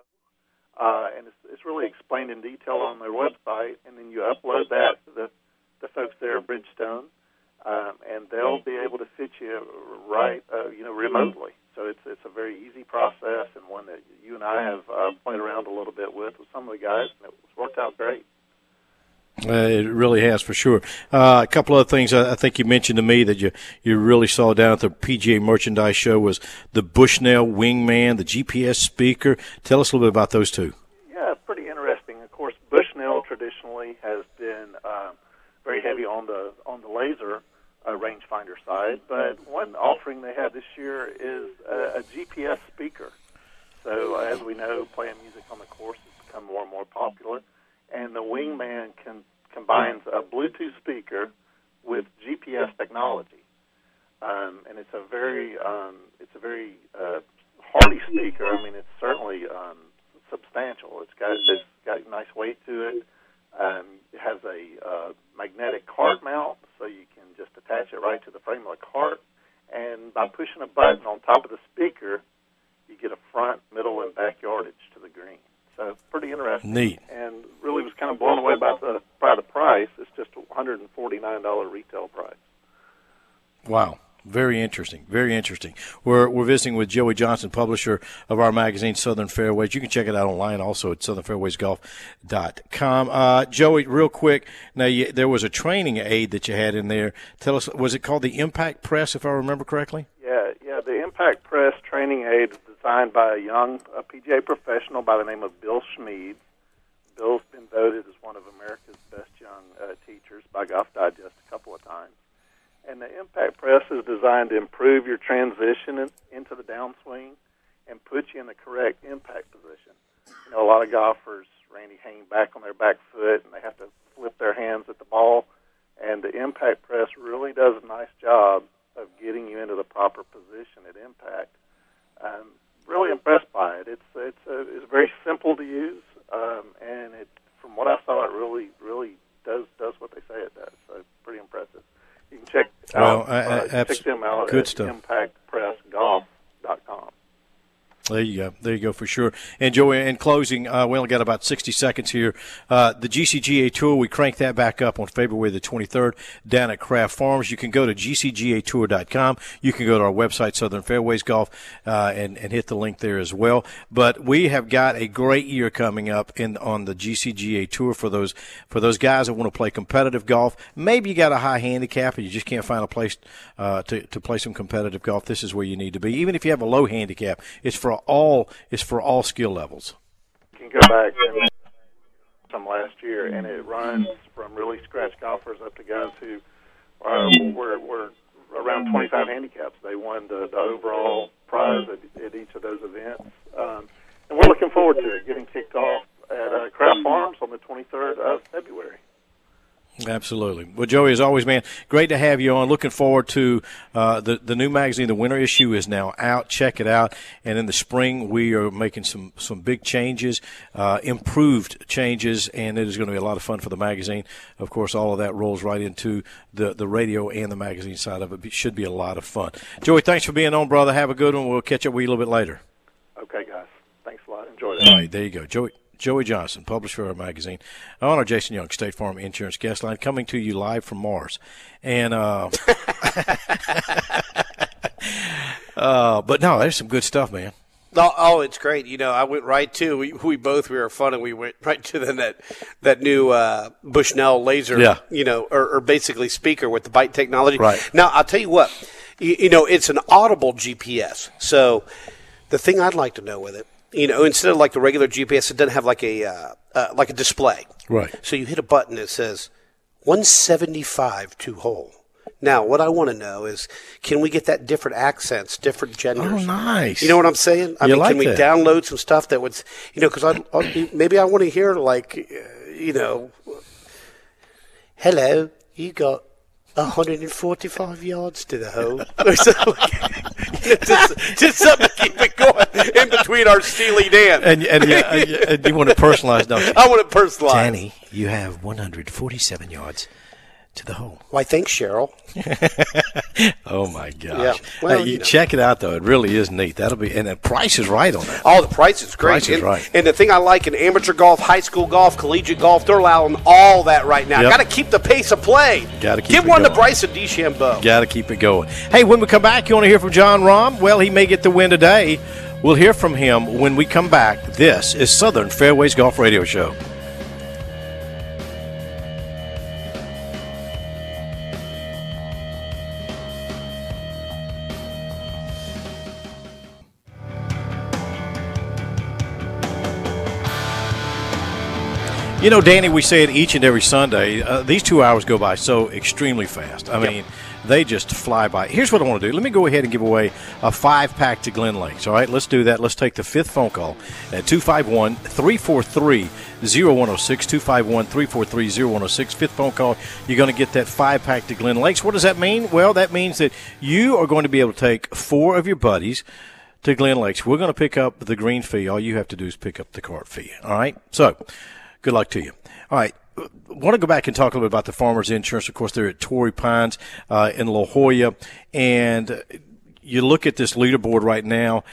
Uh, and it's, it's really explained in detail on their website, and then you upload that to the, the folks there at Bridgestone, um, and they'll be able to fit you right, uh, you know, remotely. So it's it's a very easy process, and one that you and I have uh, played around a little bit with with some of the guys, and it's worked out great. Uh, it really has, for sure. Uh, a couple other things I, I think you mentioned to me that you, you really saw down at the P G A Merchandise Show was the Bushnell Wingman, the G P S speaker. Tell us a little bit about those two. Yeah, pretty interesting. Of course, Bushnell traditionally has been uh, very heavy on the on the laser uh, rangefinder side, but one offering they have this year is a, a G P S speaker. So uh, as we know, playing music on the course has become more and more popular. And the Wingman can, combines a Bluetooth speaker with G P S technology. Um, and it's a very, um, it's a very uh, hardy speaker. I mean, it's certainly um, substantial. It's got, it's got nice weight to it. Um, it has a uh, magnetic cart mount, so you can just attach it right to the frame of the cart. And by pushing a button on top of the speaker, you get a front, middle, and back yardage to the green. So pretty interesting. Neat. And really was kind of blown away by the, by the price. It's just a one hundred forty-nine dollars retail price. Wow. Very interesting. Very interesting. We're we're visiting with Joey Johnson, publisher of our magazine, Southern Fairways. You can check it out online also at southern fairways golf dot com. Uh, Joey, real quick, now you, there was a training aid that you had in there. Tell us, was it called the Impact Press, if I remember correctly? Yeah, yeah. The Impact Press training aid is designed by a young a P G A professional by the name of Bill Schmid. Bill's been voted as one of America's best young uh, teachers by Golf Digest a couple of times. And the Impact Press is designed to improve your transition in, into the downswing and put you in the correct impact position. You know, a lot of golfers, Randy, hang back on their back foot, and they have to flip their hands at the ball. And the Impact Press really does a nice job of getting you into the proper position at impact. I'm really impressed by it. It's it's a, it's very simple to use, um, and it from what I saw, it really really does does what they say it does. So it's pretty impressive. You can check well, out, I, I, uh, abs- check them out good at stuff. impact press golf dot com. There you go. There you go for sure. And Joey, in closing, uh, we only got about sixty seconds here. Uh, the G C G A Tour, we cranked that back up on February the twenty-third down at Craft Farms. You can go to G C G A tour dot com. You can go to our website, Southern Fairways Golf, uh, and, and hit the link there as well. But we have got a great year coming up in on the G C G A Tour for those for those guys that want to play competitive golf. Maybe you got a high handicap and you just can't find a place uh, to, to play some competitive golf. This is where you need to be. Even if you have a low handicap, it's for all it's for all skill levels. You can go back and from last year, and it runs from really scratch golfers up to guys who uh, were, were around twenty-five handicaps. They won the, the overall prize at, at each of those events. Um, and we're looking forward to it getting kicked off at uh, Craft Farms on the twenty-third of February. Absolutely. Well, Joey, as always, man, great to have you on. Looking forward to uh, the the new magazine. The winter issue is now out. Check it out. And in the spring, we are making some some big changes, uh, improved changes, and it is going to be a lot of fun for the magazine. Of course, all of that rolls right into the the radio and the magazine side of it. It should be a lot of fun. Joey, thanks for being on, brother. Have a good one. We'll catch up with you a little bit later. Okay, guys. Thanks a lot. Enjoy that. All right, there you go, Joey. Joey Johnson, publisher of our magazine. On our Jason Young State Farm Insurance guest line, coming to you live from Mars. And uh, uh, but no, there's some good stuff, man. Oh, oh, it's great. You know, I went right to, we, we both, we were fun, and we went right to the, that that new uh, Bushnell laser, yeah. you know, or, or basically speaker with the Byte technology. Right. Now, I'll tell you what, you, you know, it's an audible G P S. So the thing I'd like to know with it, you know, instead of like the regular G P S, it doesn't have like a uh, uh, like a display. Right. So you hit a button that says one seventy-five two hole. Now, what I want to know is, can we get that different accents, different genders? Oh, nice. You know what I'm saying? I You mean, like can we that. download some stuff that would, you know, because I, I maybe I want to hear like, uh, you know, hello, you got one hundred forty-five yards to the hole. Or something like just, just something to keep it going in between our Steely Dan. And and, yeah, and you want it personalized, don't you? I want it personalized. Danny, you have one hundred forty-seven yards to the hole. Why, thanks, Cheryl. Oh my gosh! Yeah. Well, Hey, you you know. check it out though; it really is neat. That'll be, and the price is right on that. Oh, the price is great. Price is and, right. and the thing I like in amateur golf, high school golf, collegiate golf, they're allowing all that right now. Yep. Got to keep the pace of play. Gotta keep Give it one to going. Bryson DeChambeau. Got to keep it going. Hey, when we come back, you want to hear from John Rahm? Well, he may get the win today. We'll hear from him when we come back. This is Southern Fairways Golf Radio Show. You know, Danny, we say it each and every Sunday. Uh, these two hours go by so extremely fast. I mean, yep. They just fly by. Here's what I want to do. Let me go ahead and give away a five-pack to Glen Lakes. All right, let's do that. Let's take the fifth phone call at two five one, three four three, zero one zero six, two five one, three four three, zero one zero six. Fifth phone call, you're going to get that five-pack to Glen Lakes. What does that mean? Well, that means that you are going to be able to take four of your buddies to Glen Lakes. We're going to pick up the green fee. All you have to do is pick up the cart fee. All right? So, good luck to you. All right. I want to go back and talk a little bit about the Farmers Insurance. Of course, they're at Torrey Pines uh, in La Jolla. And you look at this leaderboard right now.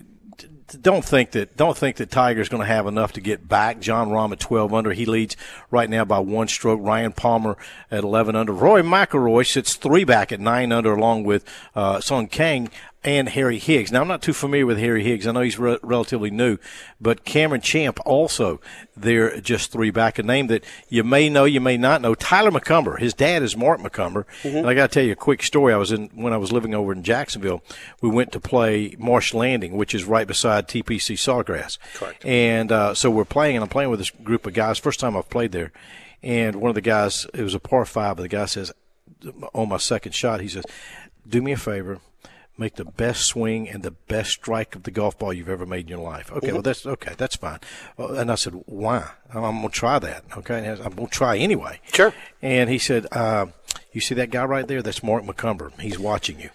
Don't think that don't think that Tiger's going to have enough to get back. John Rahm at twelve under. He leads right now by one stroke. Ryan Palmer at eleven under. Rory McIlroy sits three back at nine under, along with uh, Sung Kang and Harry Higgs. Now, I'm not too familiar with Harry Higgs. I know he's re- relatively new. But Cameron Champ also there, just three back. A name that you may know, you may not know, Tyler McCumber. His dad is Mark McCumber. Mm-hmm. And I got to tell you a quick story. I was in when I was living over in Jacksonville, we went to play Marsh Landing, which is right beside T P C Sawgrass. Correct. And uh, so we're playing, and I'm playing with this group of guys. First time I've played there. And one of the guys, it was a par five, but the guy says, on my second shot, he says, do me a favor. Make the best swing and the best strike of the golf ball you've ever made in your life. Okay, mm-hmm. well, that's okay. That's fine. Well, and I said, why? I'm going to try that. Okay, and I'm going to try anyway. Sure. And he said, uh, you see that guy right there? That's Mark McCumber. He's watching you.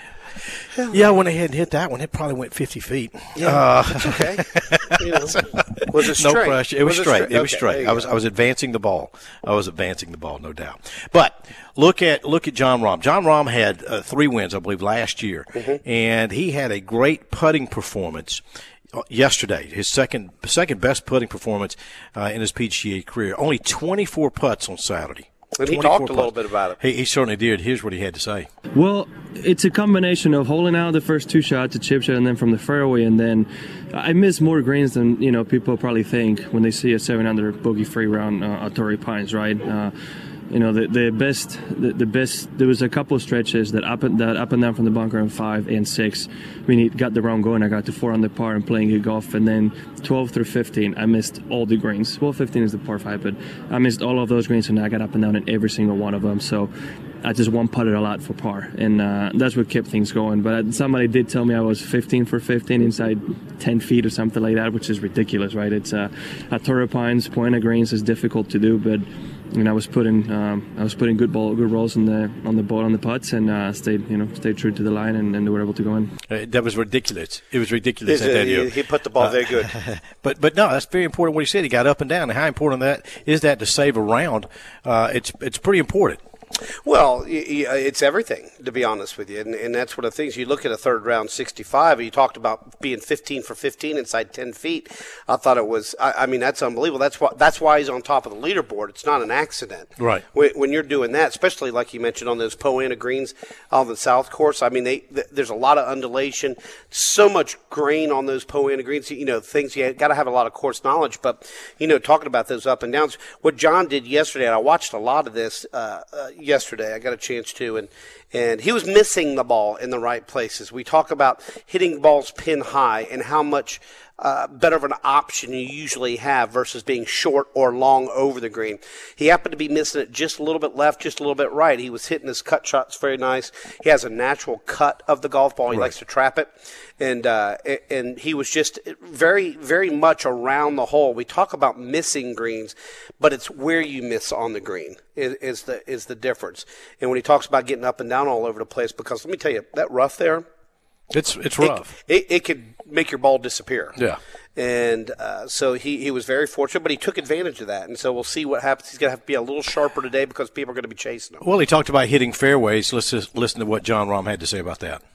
Hell yeah, I went ahead and hit that one. It probably went fifty feet. Yeah, uh, that's okay. You know, was it straight? No pressure. It was, was straight. It, straight? it was okay, straight. I was I was advancing the ball. I was advancing the ball, no doubt. But look at look at John Rahm. John Rahm had uh, three wins, I believe, last year, mm-hmm. and he had a great putting performance yesterday. His second second best putting performance uh, in his P G A career. Only twenty-four putts on Saturday. And he talked a little bit about it. He, he certainly did. Here's what he had to say. Well, it's a combination of holding out the first two shots, a chip shot, and then from the fairway. And then I missed more greens than you know people probably think when they see a seven under bogey-free round uh, at Torrey Pines, right? Uh, You know, the the best, the, the best. There was a couple of stretches that up and that up and down from the bunker on five and six. I mean, it got the round going. I got to four on the par and playing good golf, and then twelve through fifteen, I missed all the greens. Well, fifteen is the par five, but I missed all of those greens, and I got up and down in every single one of them. So I just one putted a lot for par, and uh, that's what kept things going. But somebody did tell me I was fifteen for fifteen inside ten feet or something like that, which is ridiculous, right? It's uh, at Torrey Pines, point of greens is difficult to do, but. And I was putting, um, I was putting good ball, good rolls on the on the ball on the putts, and uh, stayed, you know, stayed true to the line, and, and they were able to go in. Uh, that was ridiculous. It was ridiculous. A, he, he put the ball uh, very good. but but no, that's very important. What he said, he got up and down. And how important that is that to save a round? Uh, it's it's pretty important. Well, it's everything, to be honest with you, and, and that's one of the things. You look at a third round sixty-five, you talked about being fifteen for fifteen inside ten feet. I thought it was, I, I mean, that's unbelievable. That's why that's why he's on top of the leaderboard. It's not an accident. Right. When, when you're doing that, especially like you mentioned on those Poa annua greens on the south course, I mean, they, th- there's a lot of undulation, so much grain on those Poa annua greens, you know, things you got to have a lot of course knowledge. But, you know, talking about those up and downs, what John did yesterday, and I watched a lot of this uh, uh, yesterday, I got a chance to, and and he was missing the ball in the right places. We talk about hitting balls pin high and how much uh, better of an option you usually have versus being short or long over the green. He happened to be missing it just a little bit left, just a little bit right. He was hitting his cut shots very nice. He has a natural cut of the golf ball. He right. likes to trap it. And uh, and he was just very, very much around the hole. We talk about missing greens, but it's where you miss on the green is, is the is the difference. And when he talks about getting up and down all over the place, because let me tell you, that rough there, it's it's rough. It, it, it could make your ball disappear. Yeah. And uh, so he, he was very fortunate, but he took advantage of that. And so we'll see what happens. He's going to have to be a little sharper today because people are going to be chasing him. Well, he talked about hitting fairways. Let's just listen to what John Rahm had to say about that.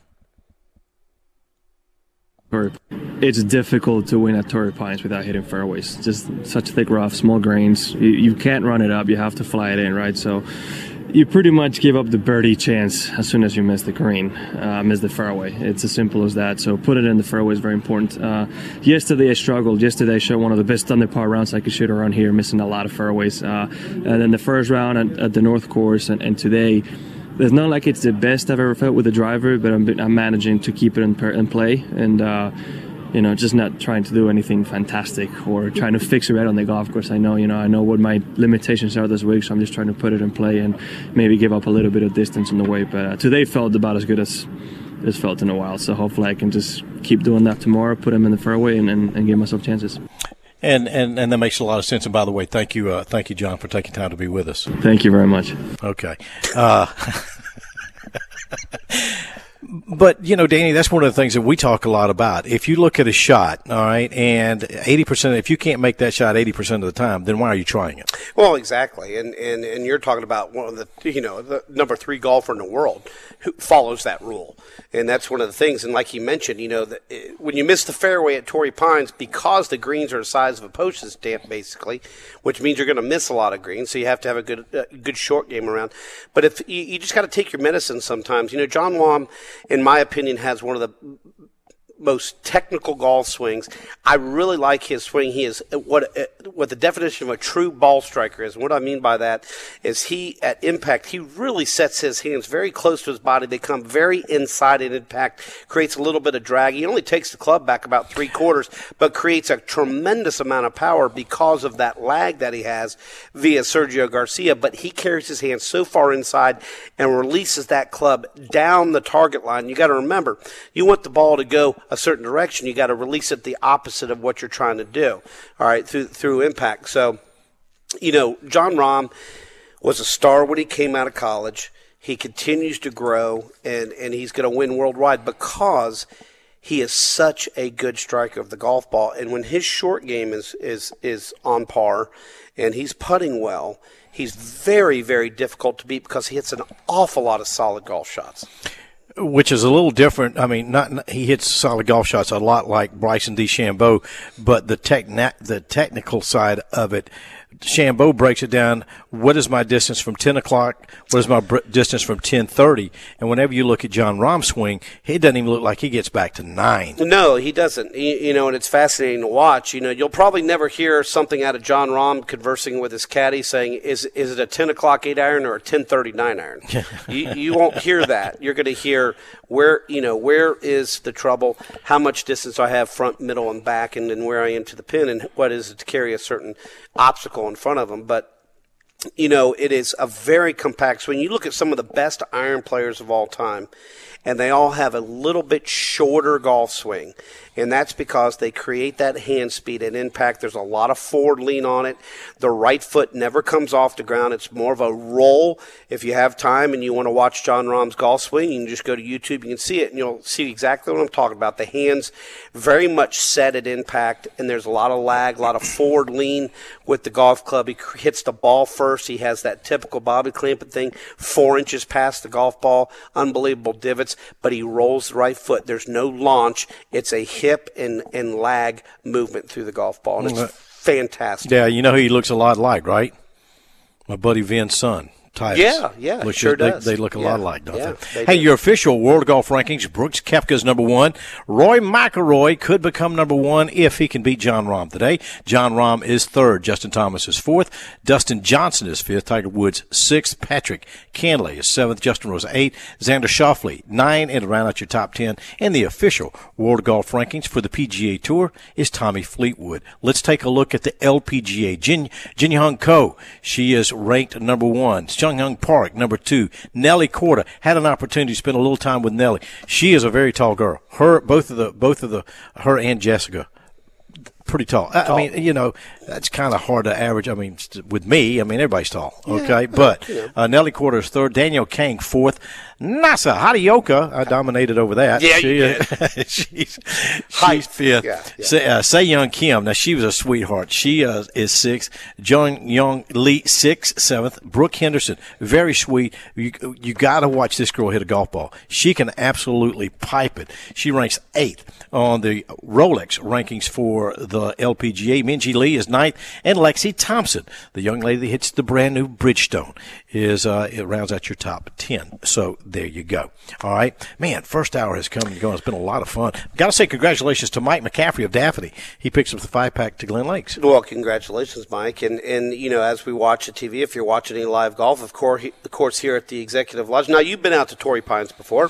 It's difficult to win at Torrey Pines without hitting fairways. Just such thick rough, small grains. You, you can't run it up. You have to fly it in, right? So you pretty much give up the birdie chance as soon as you miss the green, uh, miss the fairway. It's as simple as that. So put it in the fairway is very important. Uh, yesterday I struggled. Yesterday I shot one of the best under par rounds I could shoot around here, missing a lot of fairways. Uh, and then the first round at, at the North Course and, and today, it's not like it's the best I've ever felt with the driver, but I'm, I'm managing to keep it in, per, in play. And uh, you know, just not trying to do anything fantastic or trying to fix it right on the golf course. I know, you know, I know what my limitations are this week, so I'm just trying to put it in play and maybe give up a little bit of distance on the way. But uh, today felt about as good as it's felt in a while, so hopefully I can just keep doing that tomorrow, put them in the fairway, and, and, and give myself chances. And, and and that makes a lot of sense. And by the way, thank you, uh, thank you, John, for taking time to be with us. Thank you very much. Okay. Uh, But, you know, Danny, that's one of the things that we talk a lot about. If you look at a shot, all right, and eighty percent, if you can't make that shot eighty percent of the time, then why are you trying it? Well, exactly. And, and, and you're talking about one of the, you know, the number three golfer in the world who follows that rule. And that's one of the things. And like you mentioned, you know, that when you miss the fairway at Torrey Pines, because the greens are the size of a postage stamp, basically, which means you're going to miss a lot of greens. So you have to have a good, uh, good short game around. But if you, you just got to take your medicine sometimes. You know, Jon Rahm, in my opinion, has one of the most technical golf swings. I really like his swing. He is what what the definition of a true ball striker is. And what I mean by that is he, at impact, he really sets his hands very close to his body. They come very inside at impact, creates a little bit of drag. He only takes the club back about three quarters, but creates a tremendous amount of power because of that lag that he has via Sergio Garcia. But he carries his hands so far inside and releases that club down the target line. You got to remember, you want the ball to go a certain direction, you got to release it the opposite of what you're trying to do, all right, through through impact. So, you know, Jon Rahm was a star when he came out of college. He continues to grow, and, and he's going to win worldwide because he is such a good striker of the golf ball. And when his short game is is is on par and he's putting well, he's very, very difficult to beat because he hits an awful lot of solid golf shots. Which is a little different. I mean, not he hits solid golf shots a lot like Bryson DeChambeau, but the techna- the technical side of it, DeChambeau breaks it down. What is my distance from ten o'clock? What is my br- distance from ten thirty? And whenever you look at Jon Rahm's swing, it doesn't even look like he gets back to nine. No, he doesn't. You, you know, and it's fascinating to watch. You know, you'll probably never hear something out of Jon Rahm conversing with his caddy saying, "Is is it a ten o'clock eight iron or a ten thirty nine iron?" you, you won't hear that. You're going to hear where you know where is the trouble, how much distance I have front, middle, and back, and then where I am to the pin, and what is it to carry a certain obstacle in front of them. But you know, it is a very compact swing. You look at some of the best iron players of all time, and they all have a little bit shorter golf swing. And that's because they create that hand speed and impact. There's a lot of forward lean on it. The right foot never comes off the ground. It's more of a roll. If you have time and you want to watch Jon Rahm's golf swing, you can just go to YouTube. You can see it, and you'll see exactly what I'm talking about. The hands very much set at impact, and there's a lot of lag, a lot of forward lean with the golf club. He hits the ball first. He has that typical Bobby Clampett thing, four inches past the golf ball, unbelievable divots, but he rolls the right foot. There's no launch. It's a hip and, and lag movement through the golf ball, and it's fantastic. Yeah, you know who he looks a lot like, right? My buddy Vin's son. Titus. Yeah, yeah, Look, sure they, does. They look a yeah. lot alike, don't yeah, they? they Hey, do. your official World Golf Rankings, Brooks Koepka's number one. Roy McIlroy could become number one if he can beat Jon Rahm today. Jon Rahm is third. Justin Thomas is fourth. Dustin Johnson is fifth. Tiger Woods sixth. Patrick Cantlay is seventh. Justin Rose eighth. Xander Schauffele nine. And to round out your top ten in the official World Golf Rankings for the P G A Tour is Tommy Fleetwood. Let's take a look at the L P G A. Jin, Jin Young Ko, she is ranked number one. Chung Young Park, number two. Nelly Korda, had an opportunity to spend a little time with Nelly. She is a very tall girl. Her, both of the, both of the, her and Jessica, pretty tall. I, I mean, you know, that's kind of hard to average. I mean, with me, I mean, everybody's tall. Okay, yeah, but uh, Nelly Korda is third. Danielle Kang fourth. Nasa Harioka, I dominated over that. Yeah, she, you did. she's she's fifth. Yeah, yeah. Say, uh, Say Young Kim, now she was a sweetheart. She uh, is sixth. Jung Young Lee sixth, seventh. Brooke Henderson, very sweet. You you got to watch this girl hit a golf ball. She can absolutely pipe it. She ranks eighth on the Rolex rankings for the L P G A. Minjee Lee is ninth, and Lexi Thompson, the young lady that hits the brand new Bridgestone, is uh, it rounds out your top ten. So there you go. All right, man. First hour has come and gone. It's been a lot of fun. Got to say congratulations to Mike McCaffrey of Daphne. He picks up the five pack to Glen Lakes. Well, congratulations, Mike. And and you know, as we watch the T V, if you're watching any live golf, of course, of course, here at the Executive Lodge. Now, you've been out to Torrey Pines before.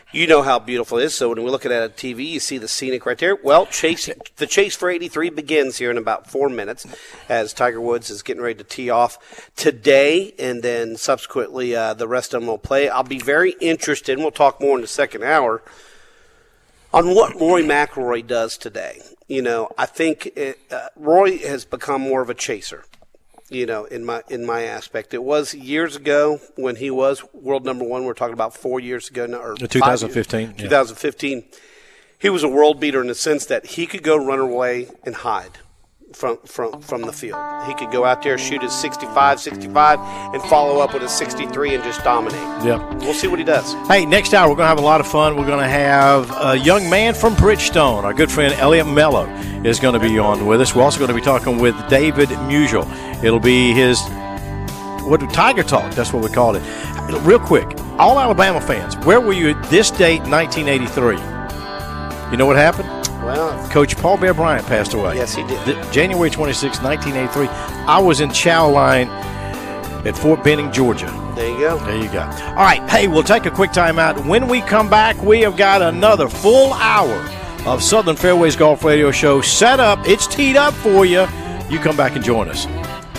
You know how beautiful it is. So when we look at it on T V, you see the scenic right there. Well, chase the chase for eighty-three begins here in about four minutes as Tiger Woods is getting ready to tee off today, and then subsequently uh, the rest of them will play. I'll be very interested, and we'll talk more in the second hour, on what Rory McIlroy does today. You know, I think it, uh, Rory has become more of a chaser. You know, in my in my aspect, it was years ago when he was world number one. We're talking about four years ago now, or twenty fifteen. Yeah. twenty fifteen. He was a world beater in the sense that he could go run away and hide from from from the field. He could go out there, shoot his sixty-five, sixty-five, and follow up with a sixty-three and just dominate. Yeah, we'll see what he does. Hey, next hour we're going to have a lot of fun. We're going to have a young man from Bridgestone. Our good friend Elliot Mello is going to be on with us. We're also going to be talking with David Musial. It'll be his what Tiger Talk. That's what we call it. Real quick, all Alabama fans, where were you at this date, nineteen eighty-three? You know what happened? Well, Coach Paul Bear Bryant passed away. Yes, he did. The, January twenty-sixth, nineteen eighty-three. I was in chow line at Fort Benning, Georgia. There you go. There you go. All right. Hey, we'll take a quick time out. When we come back, we have got another full hour of Southern Fairways Golf Radio Show set up. It's teed up for you. You come back and join us.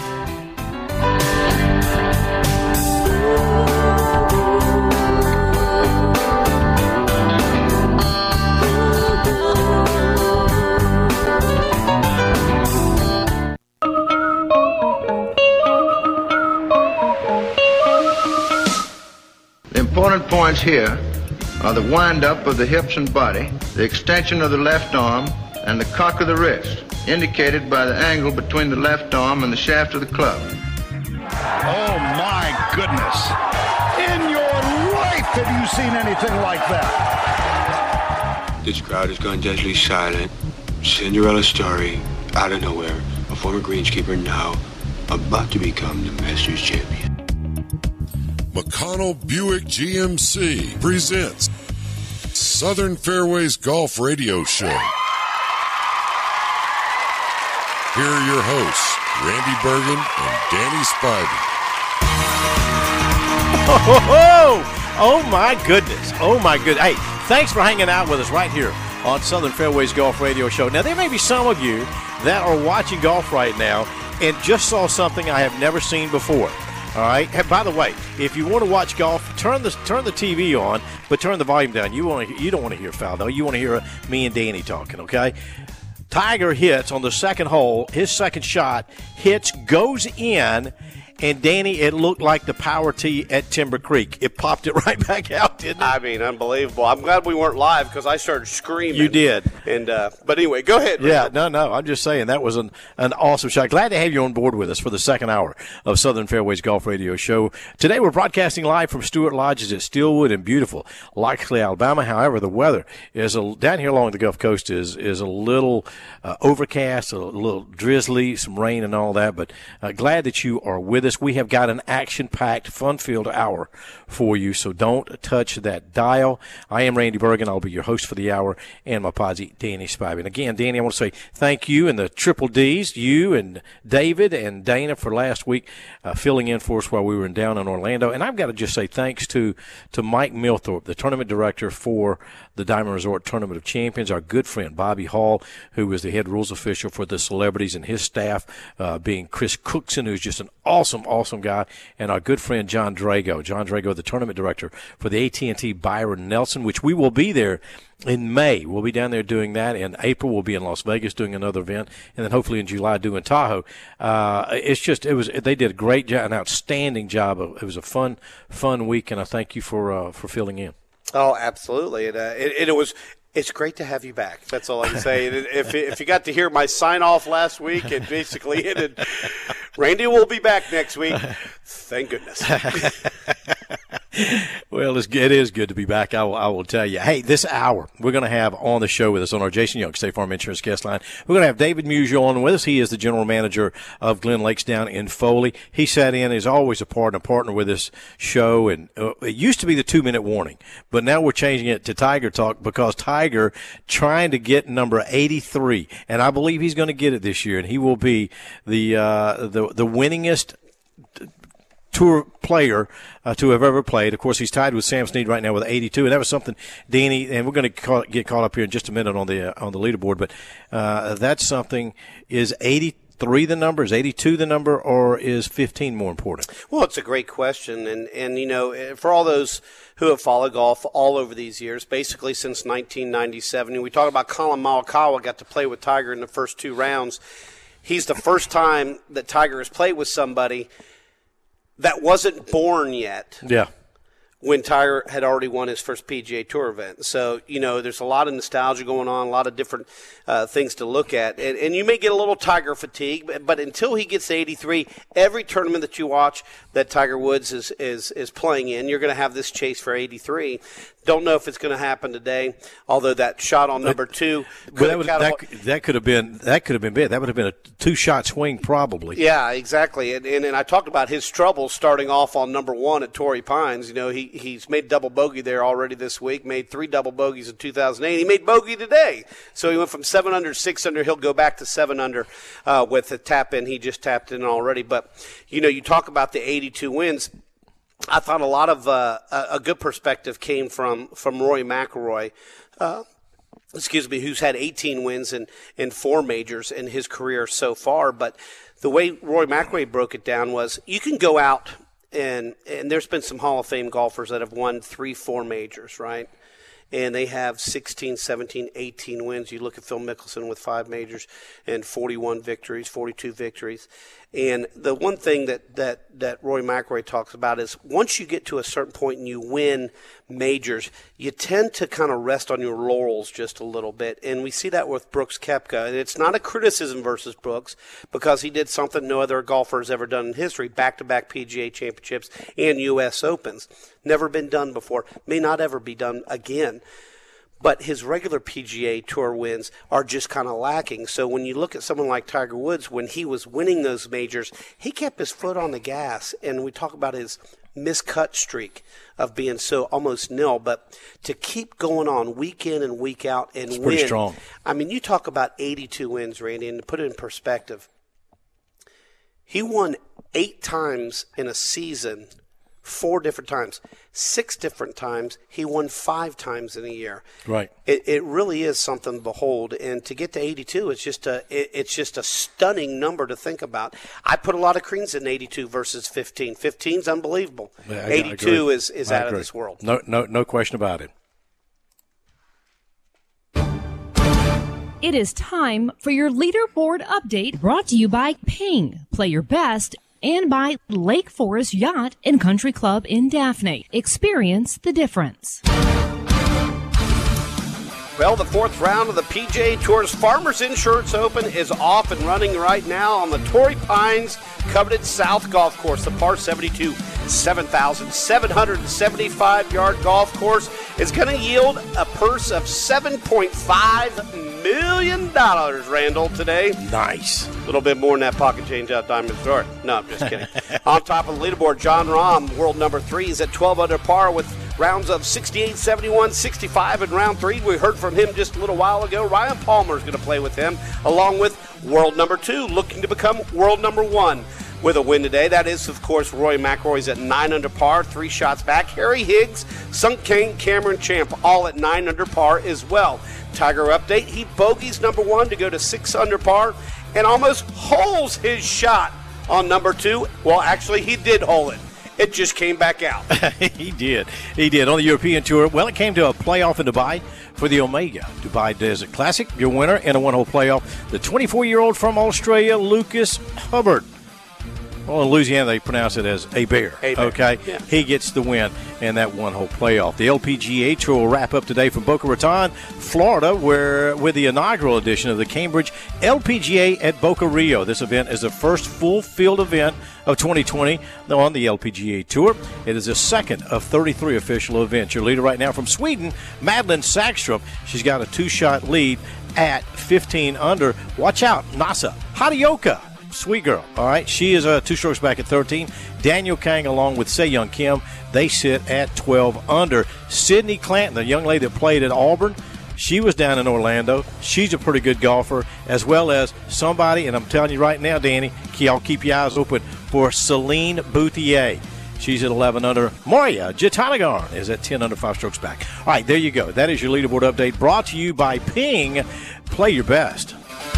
Important points here are the wind-up of the hips and body, the extension of the left arm, and the cock of the wrist, indicated by the angle between the left arm and the shaft of the club. Oh, my goodness. In your life have you seen anything like that? This crowd has gone deadly silent. Cinderella story, out of nowhere. A former greenskeeper now about to become the Masters champion. McConnell Buick G M C presents Southern Fairways Golf Radio Show. Here are your hosts, Randy Bergen and Danny Spivey. Oh, oh my goodness. Oh my goodness. Hey, thanks for hanging out with us right here on Southern Fairways Golf Radio Show. Now, there may be some of you that are watching golf right now and just saw something I have never seen before. All right. Hey, by the way, if you want to watch golf, turn the turn the T V on, but turn the volume down. You want to, you don't want to hear foul though. You want to hear me and Danny talking. Okay. Tiger hits on the second hole. His second shot hits, goes in, and Danny, it looked like the power tee at Timber Creek. It popped it right back out, didn't it? I mean, unbelievable. I'm glad we weren't live because I started screaming. You did. And uh, but anyway, go ahead. Yeah, Rick. no, no. I'm just saying that was an, an awesome shot. Glad to have you on board with us for the second hour of Southern Fairways Golf Radio Show. Today we're broadcasting live from Stewart Lodges at Steelwood in beautiful Loxley, Alabama. However, the weather is a, down here along the Gulf Coast is is a little uh, overcast, a little drizzly, some rain and all that. But uh, glad that you are with us. We have got an action-packed, fun-filled hour for you, so don't touch that dial. I am Randy Bergen. I'll be your host for the hour, and my posse, Danny Spivey. And again, Danny, I want to say thank you and the Triple Ds, you and David and Dana for last week uh, filling in for us while we were in down in Orlando. And I've got to just say thanks to, to Mike Milthorpe, the tournament director for the Diamond Resort Tournament of Champions, our good friend Bobby Hall, who was the head rules official for the celebrities, and his staff uh, being Chris Cookson, who's just an awesome, awesome guy, and our good friend John Drago. John Drago, the tournament director for the A T and T Byron Nelson, which we will be there in May. We'll be down there doing that. In April, we'll be in Las Vegas doing another event, and then hopefully in July doing Tahoe. Uh, it's just, it was, they did a great job, an outstanding job. It was a fun, fun week, and I thank you for, uh, for filling in. Oh, absolutely. And uh, it, it was, it's great to have you back. That's all I can say. if, if you got to hear my sign off last week, it basically ended. Randy will be back next week. Thank goodness. Well, it's, it is good to be back, I will, I will tell you. Hey, this hour, we're going to have on the show with us on our Jason Young State Farm Insurance guest line, we're going to have David Musial on with us. He is the general manager of Glen Lakes down in Foley. He sat in, is always a partner, partner with this show, and uh, it used to be the two-minute warning, but now we're changing it to Tiger Talk because Tiger trying to get number eighty-three, and I believe he's going to get it this year, and he will be the uh, the, the winningest tour player uh, to have ever played. Of course, he's tied with Sam Snead right now with eighty-two, and that was something, Danny, and we're going to get caught up here in just a minute on the uh, on the leaderboard, but uh, that's something. Is eighty-three the number? Is eighty-two the number, or is fifteen more important? Well, it's a great question, and, and you know, for all those who have followed golf all over these years, basically since nineteen ninety-seven, and we talk about Colin Morikawa got to play with Tiger in the first two rounds. He's the first time that Tiger has played with somebody that wasn't born yet. Yeah. When Tiger had already won his first P G A Tour event. So, you know, there's a lot of nostalgia going on, a lot of different uh, things to look at. And, and you may get a little Tiger fatigue, but, but until he gets to eighty-three, every tournament that you watch that Tiger Woods is, is, is playing in, you're going to have this chase for eighty-three. Don't know if it's going to happen today, although that shot on number two could well, that, would, that, that could have been that could have been big. That would have been a two-shot swing probably. Yeah, exactly. And, and and I talked about his trouble starting off on number one at Torrey Pines. You know, he he's made double bogey there already this week. Made three double bogeys in two thousand eight. He made bogey today, so he went from seven under to six under. He'll go back to seven under uh, with the tap in. He just tapped in already. But you know, you talk about the eighty-two wins. I thought a lot of uh, a good perspective came from, from Rory McIlroy, uh, excuse me, who's had eighteen wins in, in four majors in his career so far. But the way Rory McIlroy broke it down was you can go out and and there's been some Hall of Fame golfers that have won three, four majors, right? And they have sixteen, seventeen, eighteen wins. You look at Phil Mickelson with five majors and forty-one victories, forty-two victories. And the one thing that, that, that Rory McIlroy talks about is once you get to a certain point and you win majors, you tend to kind of rest on your laurels just a little bit. And we see that with Brooks Koepka. And it's not a criticism versus Brooks because he did something no other golfer has ever done in history, back-to-back P G A championships and U S Opens. Never been done before, may not ever be done again. But his regular P G A Tour wins are just kind of lacking. So when you look at someone like Tiger Woods, when he was winning those majors, he kept his foot on the gas. And we talk about his miscut streak of being so almost nil. But to keep going on week in and week out and it's win. Pretty strong. I mean, you talk about eighty-two wins, Randy, and to put it in perspective, he won eight times in a season. Four different times, six different times. He won five times in a year. Right. It, it really is something to behold, and to get to eighty-two, it's just a it, it's just a stunning number to think about. I put a lot of credence in eighty-two versus fifteen. fifteen's unbelievable. Yeah, I, eighty-two I is is I out agree. of this world. No, no, no question about it. It is time for your leaderboard update, brought to you by Ping. Play your best. And by Lake Forest Yacht and Country Club in Daphne. Experience the difference. Well, the fourth round of the P G A Tour's Farmers Insurance Open is off and running right now on the Torrey Pines coveted South Golf Course, the par seventy-two, seven thousand seven hundred seventy-five yard golf course is going to yield a purse of seven point five million dollars, Randall, today. Nice. A little bit more than that pocket change out Diamond Resort. No, I'm just kidding. On top of the leaderboard, John Rahm, world number three, is at twelve under par with rounds of sixty-eight, seventy-one, sixty-five in round three. We heard from him just a little while ago. Ryan Palmer is going to play with him, along with world number two, looking to become world number one with a win today. That is, of course, Rory McIlroy's at nine under par, three shots back. Harry Higgs, Sung Kang, Cameron Champ, all at nine under par as well. Tiger update, he bogeys number one to go to six under par and almost holes his shot on number two. Well, actually, he did hole it. It just came back out. he did. He did. On the European Tour, well, it came to a playoff in Dubai for the Omega Dubai Desert Classic. Your winner in a one-hole playoff, the twenty-four-year-old from Australia, Lucas Hubbard. Well, in Louisiana, they pronounce it as a bear. A bear. Okay? Yeah. He gets the win in that one-hole playoff. The L P G A Tour will wrap up today from Boca Raton, Florida, where with the inaugural edition of the Cambridge L P G A at Boca Rio. This event is the first full-field event of twenty twenty on the L P G A Tour. It is the second of thirty-three official events. Your leader right now from Sweden, Madeline Sackstrom. She's got a two-shot lead at fifteen under. Watch out, Nasa Hadioka. Sweet girl, all right? She is uh, two strokes back at thirteen. Daniel Kang along with Se-Young Kim, they sit at twelve under. Sydney Clanton, the young lady that played at Auburn, she was down in Orlando. She's a pretty good golfer, as well as somebody, and I'm telling you right now, Danny, y'all keep your eyes open, for Celine Bouthier. She's at eleven under. Moria Jitanagarn is at ten under, five strokes back. All right, there you go. That is your leaderboard update brought to you by Ping. Play your best.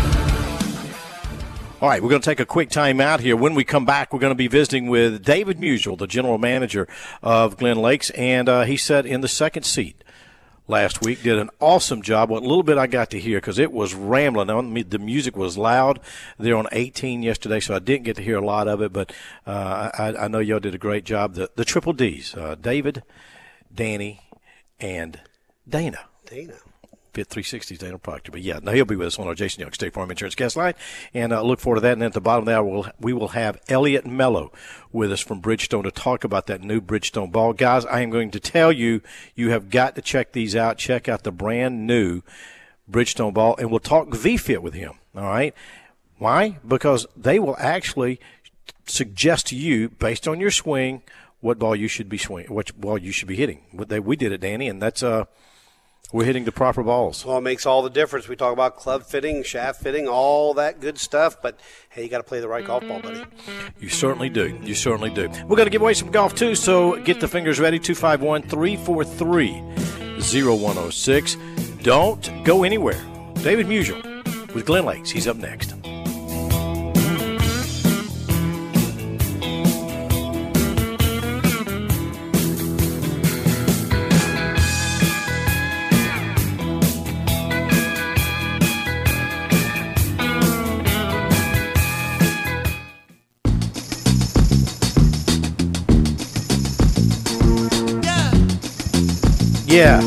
All right, we're going to take a quick time out here. When we come back, we're going to be visiting with David Musial, the general manager of Glen Lakes, and uh, he sat in the second seat last week, did an awesome job. What little bit I got to hear, because it was rambling on me, the music was loud there on eighteen yesterday, so I didn't get to hear a lot of it, but uh, I, I know y'all did a great job. The, the Triple Ds, uh, David, Danny, and Dana. Dana. Fit three sixties, Dana Proctor. But, yeah, now he'll be with us on our Jason Young State Farm Insurance Guest Line, and uh, look forward to that. And then at the bottom of the hour, we'll, we will have Elliot Mello with us from Bridgestone to talk about that new Bridgestone ball. Guys, I am going to tell you, you have got to check these out. Check out the brand new Bridgestone ball, and we'll talk V-Fit with him, all right? Why? Because they will actually suggest to you, based on your swing, what ball you should be swing, what ball you should be hitting. They, we did it, Danny, and that's uh, – we're hitting the proper balls. Well, it makes all the difference. We talk about club fitting, shaft fitting, all that good stuff. But, hey, you got to play the right golf ball, buddy. You certainly do. You certainly do. We're going to give away some golf, too, so get the fingers ready. two five one, three four three, zero one zero six. Don't go anywhere. David Musial with Glen Lakes. He's up next. Yeah.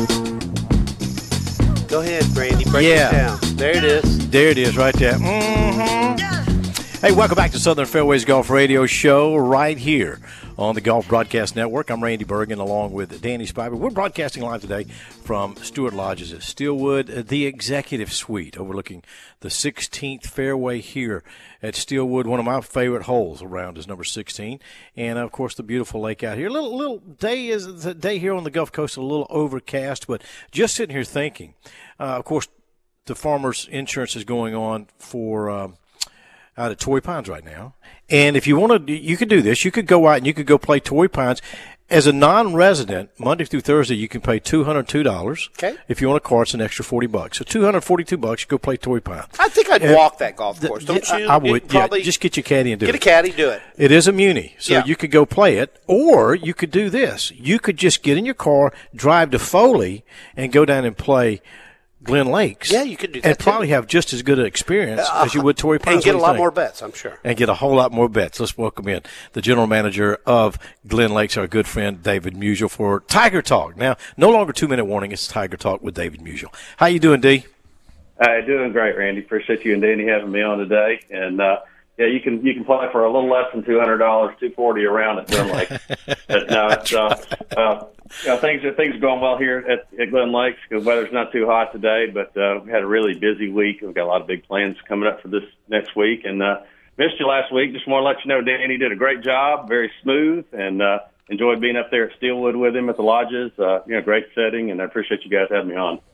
Go ahead, Brandy. Break yeah. it down. There it is. There it is right there. Mm-hmm. Hey, welcome back to Southern Fairways Golf Radio Show right here on the Golf Broadcast Network. I'm Randy Bergen along with Danny Spiver. We're broadcasting live today from Stewart Lodges at Steelwood, the Executive Suite, overlooking the sixteenth fairway here at Steelwood. One of my favorite holes around is number sixteen. And, of course, the beautiful lake out here. A little, little day is the day here on the Gulf Coast, a little overcast, but just sitting here thinking, uh, of course, the Farmers Insurance is going on for um, – out at Torrey Pines right now. And if you want to, you could do this. You could go out and you could go play Torrey Pines. As a non-resident, Monday through Thursday, you can pay two hundred two dollars. Okay. If you want a car, it's an extra forty bucks. So two hundred forty-two bucks, you go play Torrey Pines. I think I'd and walk that golf course, don't I, you? I would. Probably yeah, just get your caddy and do get it. Get a caddy, do it. It is a muni, so yeah. you could go play it, or you could do this. You could just get in your car, drive to Foley, and go down and play Glen Lakes. Yeah, you could do that. And too. probably have just as good an experience uh, as you would Torrey Pines. And get a lot more bets, I'm sure. And get a whole lot more bets. Let's welcome in the general manager of Glen Lakes, our good friend David Musial, for Tiger Talk. Now, no longer two-minute warning, it's Tiger Talk with David Musial. How you doing, D? Uh, doing great, Randy. Appreciate you and Danny having me on today. And, uh, yeah, you can you can play for a little less than two hundred dollars, two forty around at Glen Lakes. But no, it's uh, uh, you know, things are things are going well here at, at Glen Lakes. The weather's not too hot today, but uh, we had a really busy week. We've got a lot of big plans coming up for this next week. And uh, missed you last week. Just want to let you know, Danny did a great job, very smooth, and uh, enjoyed being up there at Steelwood with him at the lodges. Uh, you know, great setting, and I appreciate you guys having me on.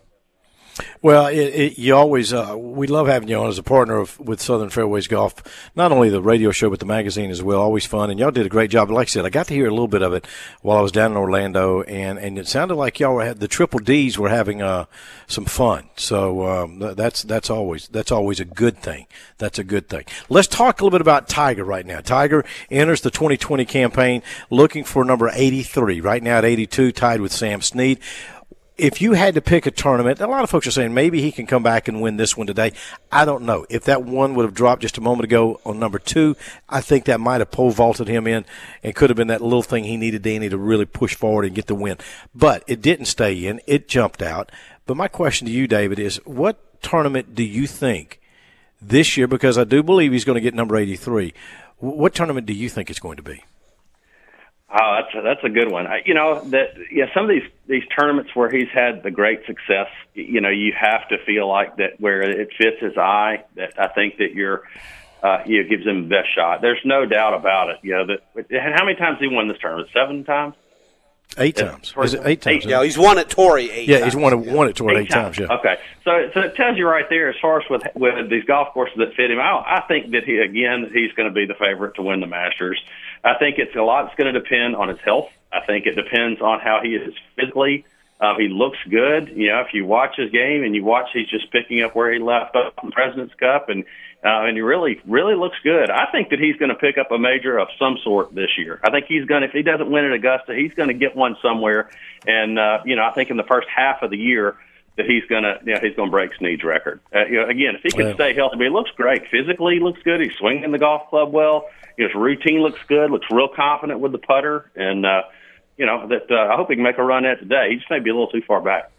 Well, it, it, you always uh, we love having you on as a partner of with Southern Fairways Golf. Not only the radio show, but the magazine as well. Always fun, and y'all did a great job. But like I said, I got to hear a little bit of it while I was down in Orlando, and, and it sounded like y'all were the Triple Ds were having uh, some fun. So um, that's that's always that's always a good thing. That's a good thing. Let's talk a little bit about Tiger right now. Tiger enters the twenty twenty campaign looking for number eighty-three. Right now at eighty-two, tied with Sam Snead. If you had to pick a tournament, a lot of folks are saying maybe he can come back and win this one today. I don't know. If that one would have dropped just a moment ago on number two, I think that might have pole vaulted him in and could have been that little thing he needed, Danny, to really push forward and get the win. But it didn't stay in. It jumped out. But my question to you, David, is what tournament do you think this year, because I do believe he's going to get number eighty-three, what tournament do you think it's going to be? Oh, that's a, that's a good one. I, you know that yeah, some of these these tournaments where he's had the great success, you know, you have to feel like that where it fits his eye. That I think that you're, uh, you know, gives him the best shot. There's no doubt about it. You know that. And how many times has he won this tournament? Seven times. Eight times. Is it eight times? Eight, yeah, he's won at Torrey eight yeah, times. he's won it, won it Torrey eight, eight times. times, yeah. Okay. So so it tells you right there, as far as with, with these golf courses that fit him, I, I think that, he again, he's going to be the favorite to win the Masters. I think it's a lot that's going to depend on his health. I think it depends on how he is physically. Uh, he looks good. You know, if you watch his game and you watch, he's just picking up where he left off in the President's Cup, and uh, and he really, really looks good. I think that he's going to pick up a major of some sort this year. I think he's going to, if he doesn't win at Augusta, he's going to get one somewhere. And, uh, you know, I think in the first half of the year that he's going to, you know, he's going to break Snead's record. Uh, you know, again, if he can yeah. stay healthy, but he looks great. Physically, he looks good. He's swinging the golf club well. His routine looks good, looks real confident with the putter. And, uh, you know, that uh, I hope he can make a run at today. He just may be a little too far back.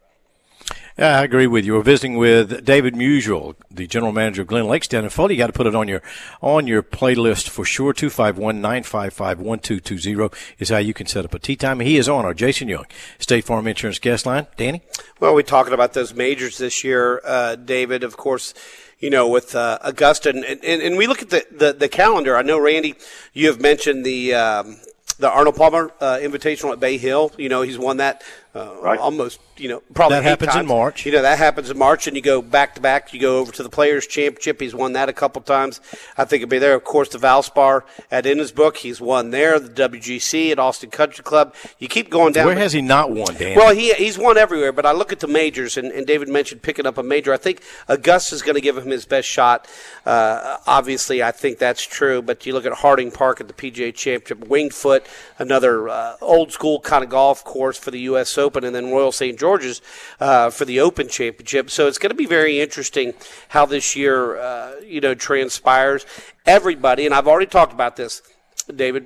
Yeah, I agree with you. We're visiting with David Musial, the general manager of Glen Lakes down in Foley. You got to put it on your on your playlist for sure. two five one, nine five five, one two two zero is how you can set up a tee time. He is on our Jason Young State Farm Insurance guest line. Danny? Well, we're talking about those majors this year, uh, David, of course. You know, with uh, Augusta, and, and, and we look at the, the, the calendar. I know, Randy, you have mentioned the um, the Arnold Palmer uh, Invitational at Bay Hill. You know, he's won that uh, right. almost, you know, probably That happens times. in March. You know, that happens in March, and you go back-to-back. You go over to the Players' Championship. He's won that a couple times. I think he'll be there. Of course, the Valspar at Innisbrook. He's won there. The W G C at Austin Country Club. You keep going down. Where has he not won, Dan? Well, he he's won everywhere, but I look at the majors, and, and David mentioned picking up a major. I think Augusta's going to give him his best shot. Uh, obviously, I think that's true, but you look at Harding Park at the P G A Championship, Winged Foot, another uh, old-school kind of golf course for the U S Open, and then Royal Saint George's uh, for the Open Championship. So it's going to be very interesting how this year, uh, you know, transpires. Everybody, and I've already talked about this, David,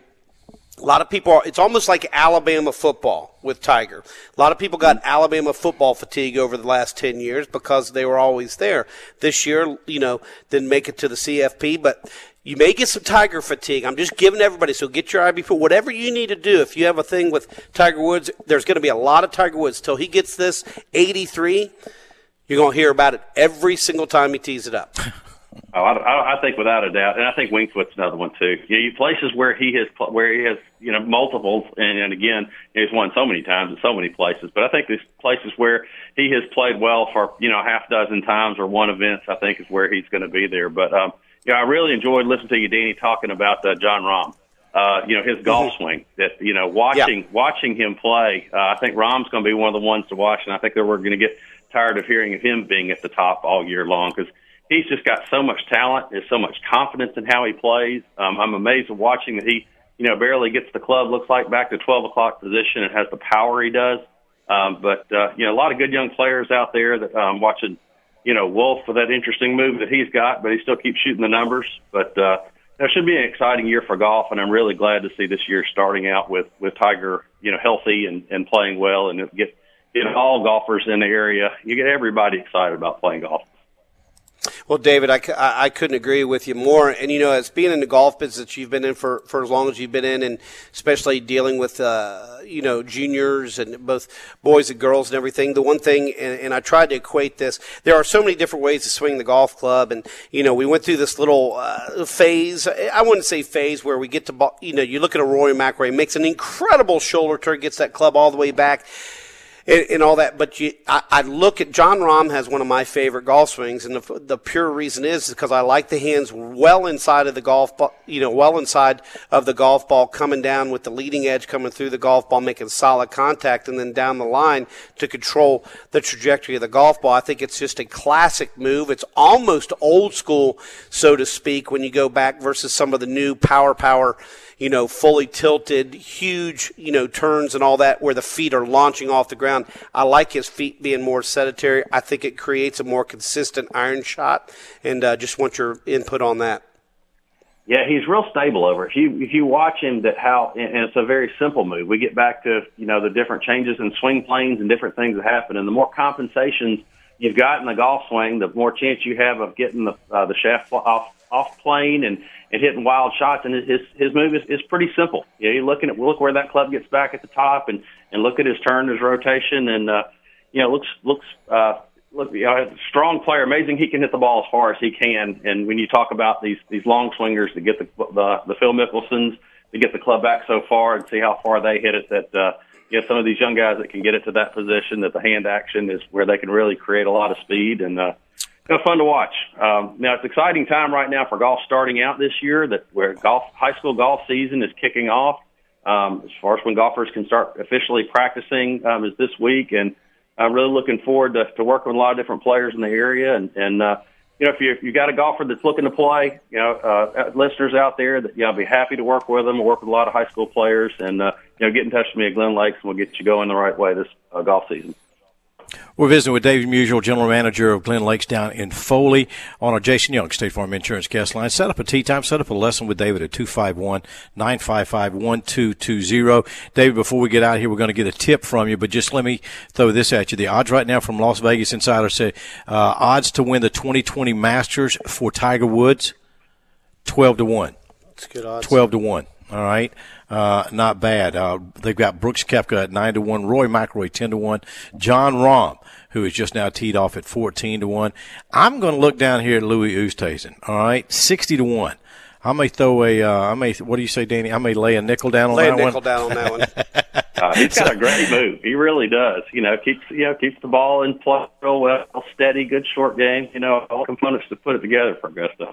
a lot of people are, it's almost like Alabama football with Tiger. A lot of people got Alabama football fatigue over the last ten years because they were always there. This year, you know, didn't make it to the C F P, but you may get some Tiger fatigue. I'm just giving everybody, so get your I B P. Whatever you need to do, if you have a thing with Tiger Woods, there's going to be a lot of Tiger Woods. Till he gets this eighty-three, you're going to hear about it every single time he tees it up. Oh, I, I think without a doubt, and I think Winged Foot's another one too. You know, places where he has, where he has, you know, multiples, and, and again, he's won so many times in so many places. But I think there's places where he has played well for, you know, half dozen times or one events. I think is where he's going to be there. But um, yeah, I really enjoyed listening to you, Danny, talking about uh, John Rahm. Uh, you know, his golf mm-hmm. swing. That you know, watching yeah. watching him play. Uh, I think Rahm's going to be one of the ones to watch, and I think that we're going to get tired of hearing of him being at the top all year long because he's just got so much talent. There's so much confidence in how he plays. Um, I'm amazed at watching that he, you know, barely gets the club, looks like, back to twelve o'clock position and has the power he does. Um, but, uh, you know, a lot of good young players out there that I'm um, watching, you know, Wolf for that interesting move that he's got, but he still keeps shooting the numbers. But uh, it should be an exciting year for golf, and I'm really glad to see this year starting out with, with Tiger, you know, healthy and, and playing well and get, get all golfers in the area. You get everybody excited about playing golf. Well, David, I, I couldn't agree with you more. And, you know, as being in the golf business you've been in for, for as long as you've been in, and especially dealing with, uh, you know, juniors and both boys and girls and everything, the one thing, and, and I tried to equate this, there are so many different ways to swing the golf club. And, you know, we went through this little uh, phase, I wouldn't say phase, where we get to, you know, you look at a Rory McIlroy, makes an incredible shoulder turn, gets that club all the way back. And, and all that, but you, I, I look at John Rahm has one of my favorite golf swings, and the, the pure reason is because I like the hands well inside of the golf ball, you know, well inside of the golf ball, coming down with the leading edge coming through the golf ball, making solid contact, and then down the line to control the trajectory of the golf ball. I think it's just a classic move. It's almost old school, so to speak, when you go back versus some of the new power power. You know, fully tilted, huge, you know, turns and all that where the feet are launching off the ground. I like his feet being more sedentary. I think it creates a more consistent iron shot, and uh, just want your input on that. Yeah, he's real stable over it. If you, if you watch him, that how, and it's a very simple move. We get back to, you know, the different changes in swing planes and different things that happen, and the more compensations you've got in the golf swing, the more chance you have of getting the uh, the shaft off off plane and, and hitting wild shots. And his his move is, is pretty simple. You know, you're looking at look where that club gets back at the top, and, and look at his turn, his rotation, and uh, you know looks looks uh, look you know, a strong player. Amazing he can hit the ball as far as he can. And when you talk about these these long swingers that get the the, the Phil Mickelsons to get the club back so far and see how far they hit it, that uh, you know, some of these young guys that can get it to that position, that the hand action is where they can really create a lot of speed and uh, you know, fun to watch. Um, now, it's an exciting time right now for golf starting out this year, that where golf high school golf season is kicking off. Um, as far as when golfers can start officially practicing um, is this week, and I'm really looking forward to, to working with a lot of different players in the area. And, and uh, you know, if you if you got a golfer that's looking to play, you know, uh, listeners out there, that you know, I'll be happy to work with them. I work with a lot of high school players, and uh, you know, get in touch with me at Glen Lakes, and we'll get you going the right way this uh, golf season. We're visiting with David Musial, General Manager of Glen Lakes down in Foley, on our Jason Young State Farm Insurance guest line. Set up a tee time, set up a lesson with David at two five one, nine five five, one two two zero. David, before we get out of here, we're going to get a tip from you, but just let me throw this at you. The odds right now from Las Vegas Insider say uh, odds to win the twenty twenty Masters for Tiger Woods, twelve to one. That's good odds. twelve to one. All right. Uh, not bad. Uh, they've got Brooks Koepka at nine to one, Rory McIlroy ten to one, John Rahm, who is just now teed off at fourteen to one. I'm going to look down here at Louis Oosthuizen. All right. sixty to one. I may throw a, uh, I may, what do you say, Danny? I may lay a nickel down on lay that one. Lay a nickel down on that one. uh, he's got a great move. He really does. You know, keeps, you know, keeps the ball in play real well, steady, good short game. You know, all components to put it together for Augusta.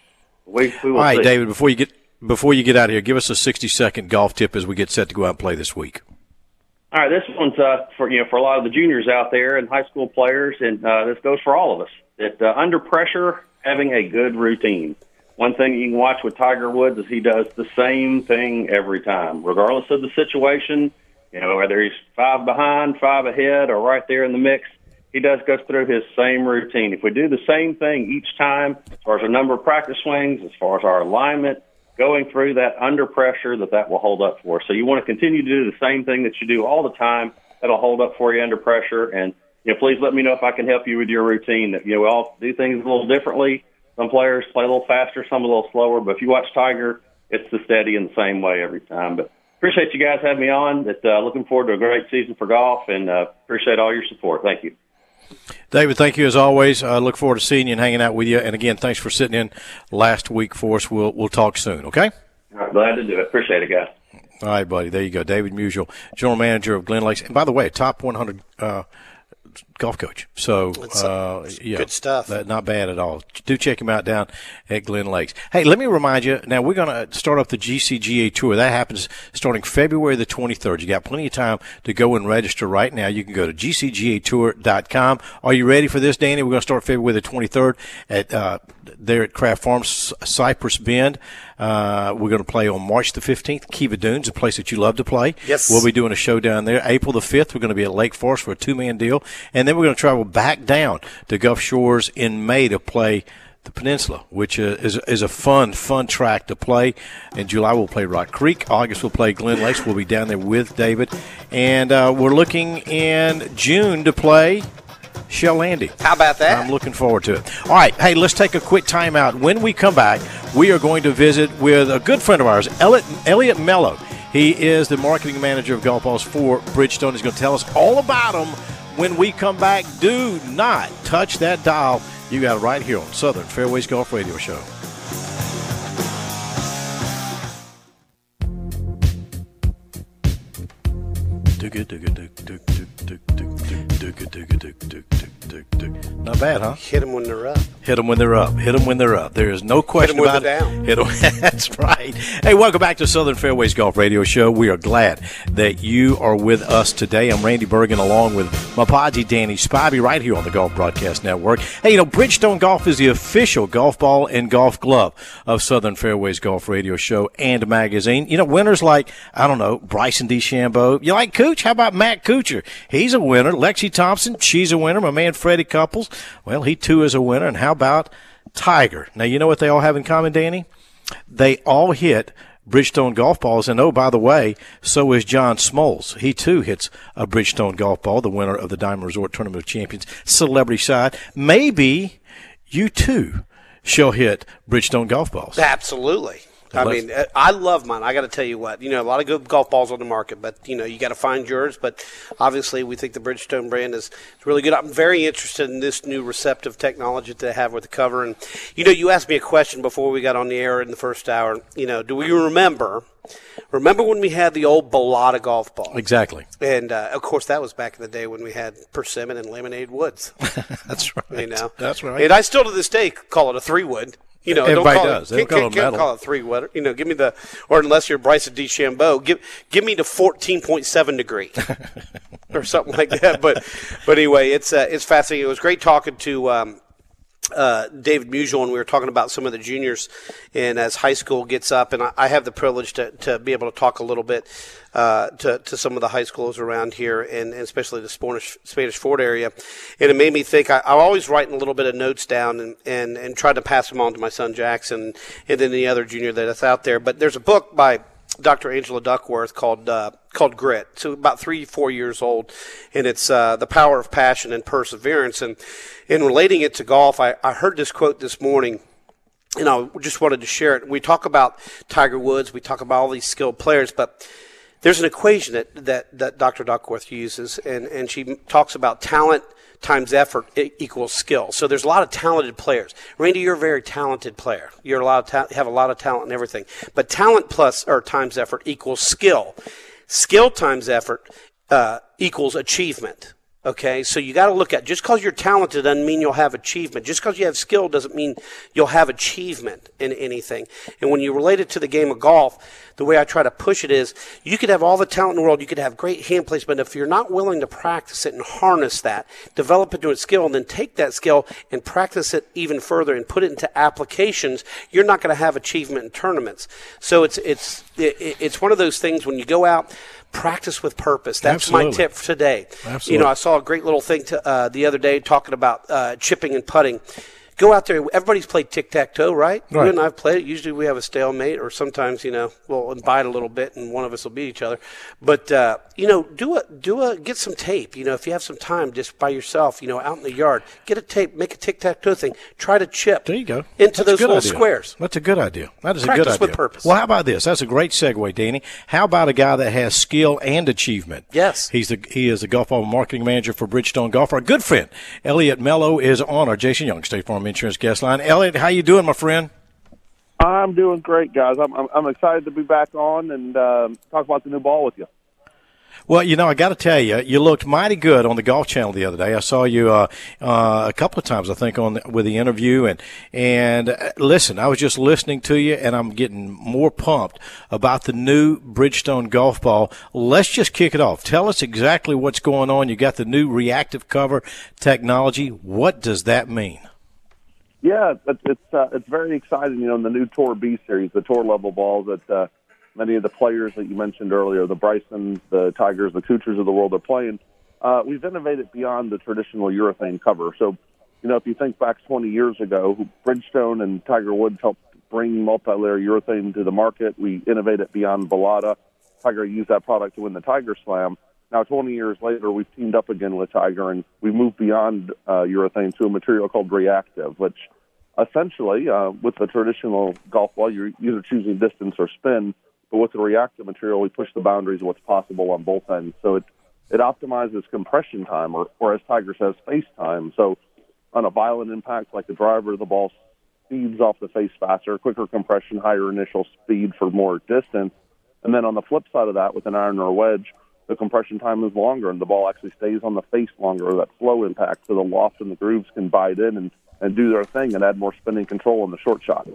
We, we will all right, see. David, before you get, Before you get out of here, give us a sixty-second golf tip as we get set to go out and play this week. All right, this one's uh, for you know for a lot of the juniors out there and high school players, and uh, this goes for all of us. That uh, under pressure, having a good routine. One thing you can watch with Tiger Woods is he does the same thing every time, regardless of the situation. You know, whether he's five behind, five ahead, or right there in the mix, he does goes through his same routine. If we do the same thing each time, as far as the number of practice swings, as far as our alignment, going through that under pressure, that that will hold up for us. So you want to continue to do the same thing that you do all the time. That'll hold up for you under pressure. And, you know, please let me know if I can help you with your routine. That, you know, we all do things a little differently. Some players play a little faster, some a little slower. But if you watch Tiger, it's the steady in the same way every time. But appreciate you guys having me on. That uh, looking forward to a great season for golf, and uh, appreciate all your support. Thank you. David, thank you as always. I uh, look forward to seeing you and hanging out with you. And again, thanks for sitting in last week for us. We'll we'll talk soon, okay? All right, glad to do it. Appreciate it, guys. All right, buddy. There you go. David Musial, General Manager of Glen Lakes. And by the way, top one hundred uh, golf coach. So, uh, yeah, good stuff. That, not bad at all. Do check him out down at Glen Lakes. Hey, let me remind you, now we're going to start up the G C G A Tour. That happens starting February the twenty-third. You got plenty of time to go and register right now. You can go to G C G A tour dot com. Are you ready for this, Danny? We're going to start February the twenty-third at uh, there at Craft Farms, Cypress Bend. Uh, we're going to play on March the fifteenth, Kiva Dunes, a place that you love to play. Yes. We'll be doing a show down there. April the fifth, we're going to be at Lake Forest for a two-man deal. And then we're going to travel back down to Gulf Shores in May to play the Peninsula, which uh, is is a fun, fun track to play. In July, we'll play Rock Creek. August, we'll play Glen Lakes. We'll be down there with David. And uh, we're looking in June to play Shell Landy. How about that? I'm looking forward to it. All right. Hey, let's take a quick time out. When we come back, we are going to visit with a good friend of ours, Elliot, Elliot Mello. He is the marketing manager of Golf Balls for Bridgestone. He's going to tell us all about them when we come back. Do not touch that dial. You got it right here on Southern Fairways Golf Radio Show. Not bad, huh? Hit them when they're up. Hit them when they're up. Hit them when they're up. There is no question about it. Hit them when they're down. That's right. Hey, welcome back to Southern Fairways Golf Radio Show. We are glad that you are with us today. I'm Randy Bergen along with my Podgy Danny Spivey right here on the Golf Broadcast Network. Hey, you know, Bridgestone Golf is the official golf ball and golf glove of Southern Fairways Golf Radio Show and magazine. You know, winners like, I don't know, Bryson DeChambeau. You like Cooch? How about Matt Kuchar? He's a winner. Lexi Thompson, she's a winner. My man Freddie Couples, well, he too is a winner. And how about Tiger? Now, you know what they all have in common, Danny? They all hit Bridgestone golf balls. And, oh, by the way, so is John Smoltz. He, too, hits a Bridgestone golf ball, the winner of the Diamond Resort Tournament of Champions celebrity side. Maybe you, too, shall hit Bridgestone golf balls. Absolutely. I mean, I love mine. I got to tell you what, you know, a lot of good golf balls on the market, but, you know, you got to find yours. But obviously, we think the Bridgestone brand is really good. I'm very interested in this new receptive technology that they have with the cover. And, you know, you asked me a question before we got on the air in the first hour. You know, do we remember Remember when we had the old Balata golf ball? Exactly. And, uh, of course, that was back in the day when we had Persimmon and Lemonade Woods. That's right. You know? That's right. And I still to this day call it a three-wood. You know, Everybody don't call does. It, They don't can't, call it can't metal. call it three-wood. You know, give me the – or unless you're Bryson DeChambeau, give give me the fourteen point seven degree or something like that. But but anyway, it's uh, it's fascinating. It was great talking to um, – Uh, David Musial, and we were talking about some of the juniors, and as high school gets up, and I, I have the privilege to, to be able to talk a little bit uh, to, to some of the high schools around here, and, and especially the Spanish, Spanish Fort area, and it made me think. I, I'm always writing a little bit of notes down and, and, and try to pass them on to my son Jackson, and then the other junior that's out there. But there's a book by Doctor Angela Duckworth called uh, called Grit. So about three, four years old, and it's uh, the power of passion and perseverance. And in relating it to golf, I, I heard this quote this morning, and I just wanted to share it. We talk about Tiger Woods, we talk about all these skilled players, but there's an equation that that, that Doctor Duckworth uses, and, and she talks about talent times effort equals skill. So there's a lot of talented players. Randy, you're a very talented player. You're a lot of ta- have a lot of talent and everything. But talent plus or times effort equals skill. Skill times effort uh, equals achievement. Okay, so you got to look at, just because you're talented doesn't mean you'll have achievement. Just because you have skill doesn't mean you'll have achievement in anything. And when you relate it to the game of golf, the way I try to push it is, you could have all the talent in the world, you could have great hand placement, but if you're not willing to practice it and harness that, develop it to a skill, and then take that skill and practice it even further and put it into applications, you're not going to have achievement in tournaments. So it's it's it's one of those things when you go out, practice with purpose. That's Absolutely. my tip for today. Absolutely. You know, I saw a great little thing to, uh, the other day talking about uh, chipping and putting. Go out there. Everybody's played tic-tac-toe, right? Right. You and I have played it. Usually we have a stalemate, or sometimes, you know, we'll bite a little bit and one of us will beat each other. But, uh, you know, do a, do a, get some tape. You know, if you have some time just by yourself, you know, out in the yard, get a tape, make a tic-tac-toe thing. Try to chip There you go. into That's a those good little idea. squares. That's a good idea. That is a Practice good idea. with purpose. Well, how about this? That's a great segue, Danny. How about a guy that has skill and achievement? Yes. He's the, he is the Golf Ball marketing manager for Bridgestone Golf. Our good friend, Elliot Mello, is on our Jason Young State Farm Insurance guest line. Elliot, how you doing, my friend? I'm doing great, guys. I'm I'm, I'm excited to be back on and uh, talk about the new ball with you. Well, you know, I got to tell you, you looked mighty good on the Golf Channel the other day. I saw you uh, uh, a couple of times, I think, on the, with the interview. And and uh, listen, I was just listening to you, and I'm getting more pumped about the new Bridgestone golf ball. Let's just kick it off. Tell us exactly what's going on. You got the new reactive cover technology. What does that mean? Yeah, it's it's, uh, it's very exciting. You know, in the new Tour B series, the Tour level balls that uh, many of the players that you mentioned earlier, the Brysons, the Tigers, the Kuchars of the world are playing. Uh, we've innovated beyond the traditional urethane cover. So, you know, if you think back twenty years ago, Bridgestone and Tiger Woods helped bring multi-layer urethane to the market. We innovated beyond Balata. Tiger used that product to win the Tiger Slam. Now, twenty years later, we've teamed up again with Tiger, and we moved beyond uh, urethane to a material called reactive, which essentially, uh, with the traditional golf ball, you're either choosing distance or spin, but with the reactive material, we push the boundaries of what's possible on both ends. So it, it optimizes compression time, or, or as Tiger says, face time. So on a violent impact like the driver, the ball speeds off the face faster, quicker compression, higher initial speed for more distance. And then on the flip side of that, with an iron or a wedge, the compression time is longer, and the ball actually stays on the face longer, or that slow impact, so the loft and the grooves can bite in and, and do their thing and add more spinning control on the short shot.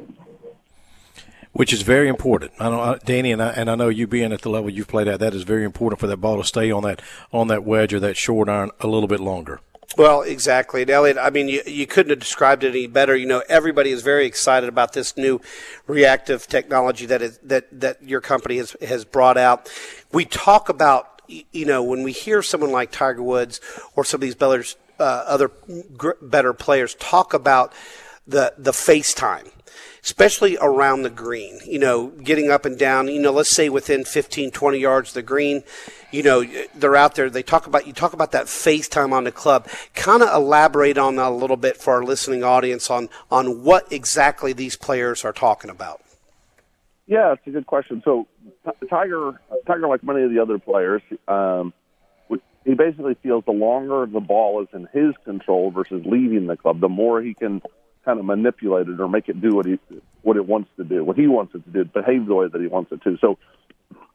Which is very important. I know, Danny, and I, and I know you being at the level you've played at, that is very important for that ball to stay on that on that wedge or that short iron a little bit longer. Well, exactly. And Elliot, I mean, you, you couldn't have described it any better. You know, everybody is very excited about this new reactive technology that is that, that your company has, has brought out. We talk about, you know, when we hear someone like Tiger Woods or some of these better, uh, other gr- better players talk about the the FaceTime, especially around the green, you know, getting up and down, you know, let's say within fifteen, twenty yards of the green, you know, they're out there. They talk about, you talk about that FaceTime on the club. Kind of elaborate on that a little bit for our listening audience on, on what exactly these players are talking about. Yeah, it's a good question. So Tiger, Tiger, like many of the other players, um, he basically feels the longer the ball is in his control versus leaving the club, the more he can kind of manipulate it or make it do what he what it wants to do, what he wants it to do, behave the way that he wants it to. So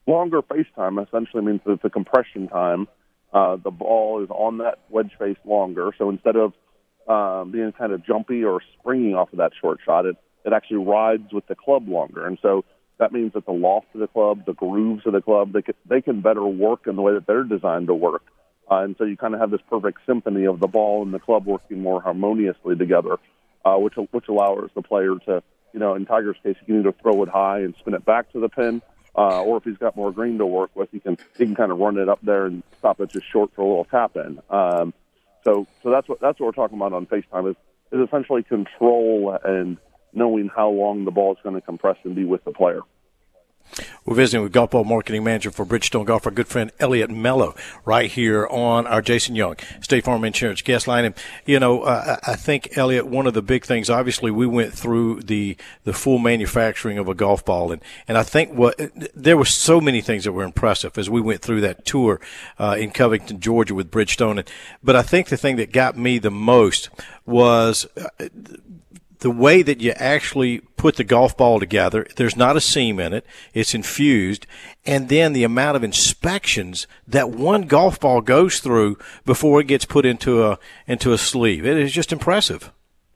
longer face time essentially means that the compression time, uh, the ball is on that wedge face longer. So instead of um, being kind of jumpy or springing off of that short shot, it, it actually rides with the club longer. And so that means that the loft of the club, the grooves of the club, they can, they can better work in the way that they're designed to work. Uh, and so you kind of have this perfect symphony of the ball and the club working more harmoniously together, uh, which which allows the player to, you know, in Tiger's case, he can either throw it high and spin it back to the pin, uh, or if he's got more green to work with, he can he can kind of run it up there and stop it just short for a little tap in. Um, so so that's what that's what we're talking about on FaceTime is is essentially control and knowing how long the ball is going to compress and be with the player. We're visiting with Golf Ball Marketing Manager for Bridgestone Golf, our good friend Elliot Mello, right here on our Jason Young State Farm Insurance guest line. And, you know, uh, I think, Elliot, one of the big things, obviously, we went through the the full manufacturing of a golf ball. And, and I think what there were so many things that were impressive as we went through that tour uh, in Covington, Georgia with Bridgestone. And, but I think the thing that got me the most was uh, the way that you actually put the golf ball together. There's not a seam in it. It's infused. And then the amount of inspections that one golf ball goes through before it gets put into a into a sleeve. It is just impressive.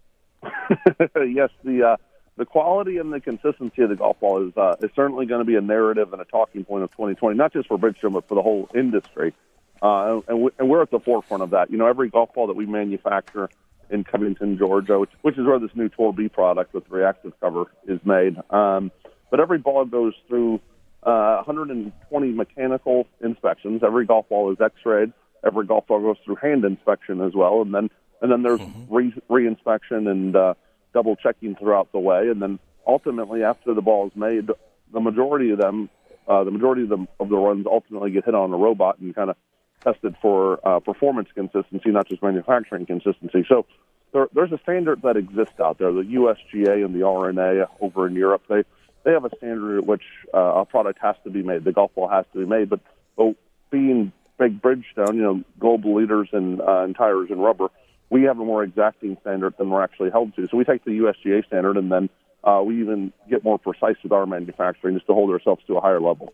Yes, the uh, the quality and the consistency of the golf ball is uh, is certainly going to be a narrative and a talking point of twenty twenty, not just for Bridgestone, but for the whole industry. Uh, and, we, and we're at the forefront of that. You know, every golf ball that we manufacture in Covington, Georgia, which, which is where this new Tour B product with reactive cover is made. Um, but every ball goes through uh, one hundred twenty mechanical inspections. Every golf ball is X-rayed. Every golf ball goes through hand inspection as well, and then and then there's mm-hmm. re, re-inspection and uh, double checking throughout the way. And then ultimately, after the ball is made, the majority of them, uh, the majority of the of the runs ultimately get hit on a robot and kind of tested for uh, performance consistency, not just manufacturing consistency. So there, there's a standard that exists out there. The U S G A and the R N A over in Europe, they, they have a standard at which uh, a product has to be made. The golf ball has to be made. But, but being big Bridgestone, you know, global leaders in, uh, in tires and rubber, we have a more exacting standard than we're actually held to. So we take the U S G A standard, and then uh, we even get more precise with our manufacturing just to hold ourselves to a higher level.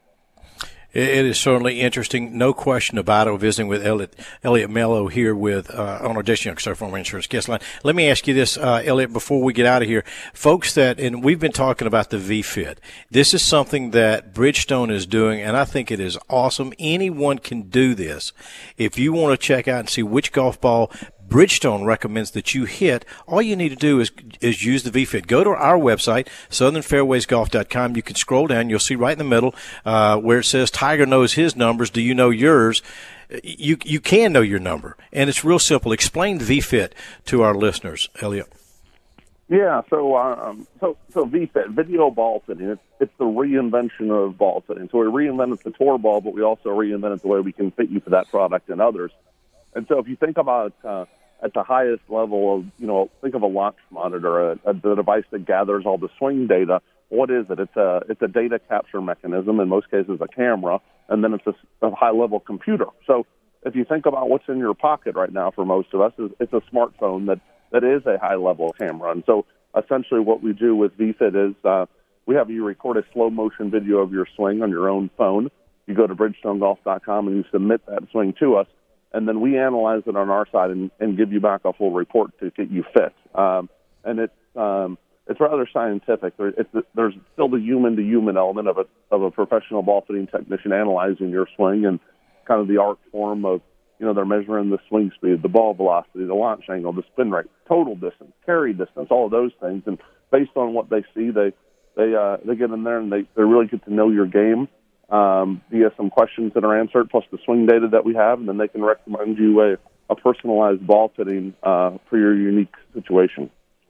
It is certainly interesting, no question about it. We're visiting with Elliot, Elliot Mello here with uh, on our Jason Young State Farm Insurance guest line. Let me ask you this, uh, Elliot, before we get out of here. Folks that, and we've been talking about the V-Fit. This is something that Bridgestone is doing, and I think it is awesome. Anyone can do this. If you want to check out and see which golf ball Bridgestone recommends that you hit, all you need to do is is use the V-Fit. Go to our website, southern fairways golf dot com. You can scroll down. You'll see right in the middle uh, where it says Tiger knows his numbers. Do you know yours? You you can know your number, and it's real simple. Explain V-Fit to our listeners, Elliot. Yeah, so um, so so V-Fit, video ball fitting. It's it's the reinvention of ball fitting. So we reinvented the tour ball, but we also reinvented the way we can fit you for that product and others. And so if you think about uh, at the highest level of, you know, think of a launch monitor, a, a, the device that gathers all the swing data. What is it? It's a it's a data capture mechanism, in most cases a camera, and then it's a, a high-level computer. So if you think about what's in your pocket right now for most of us, it's a smartphone that, that is a high-level camera. And so essentially what we do with V-Fit is uh, we have you record a slow-motion video of your swing on your own phone. You go to bridgestone golf dot com and you submit that swing to us, and then we analyze it on our side and, and give you back a full report to get you fit. Um, and it's um, it's rather scientific. There, it's, there's still the human-to-human element of a of a professional ball fitting technician analyzing your swing, and kind of the art form of, you know, they're measuring the swing speed, the ball velocity, the launch angle, the spin rate, total distance, carry distance, all of those things. And based on what they see, they they uh, they get in there and they, they really get to know your game. Um, via some questions that are answered, plus the swing data that we have, and then they can recommend you a, a personalized ball fitting uh, for your unique situation.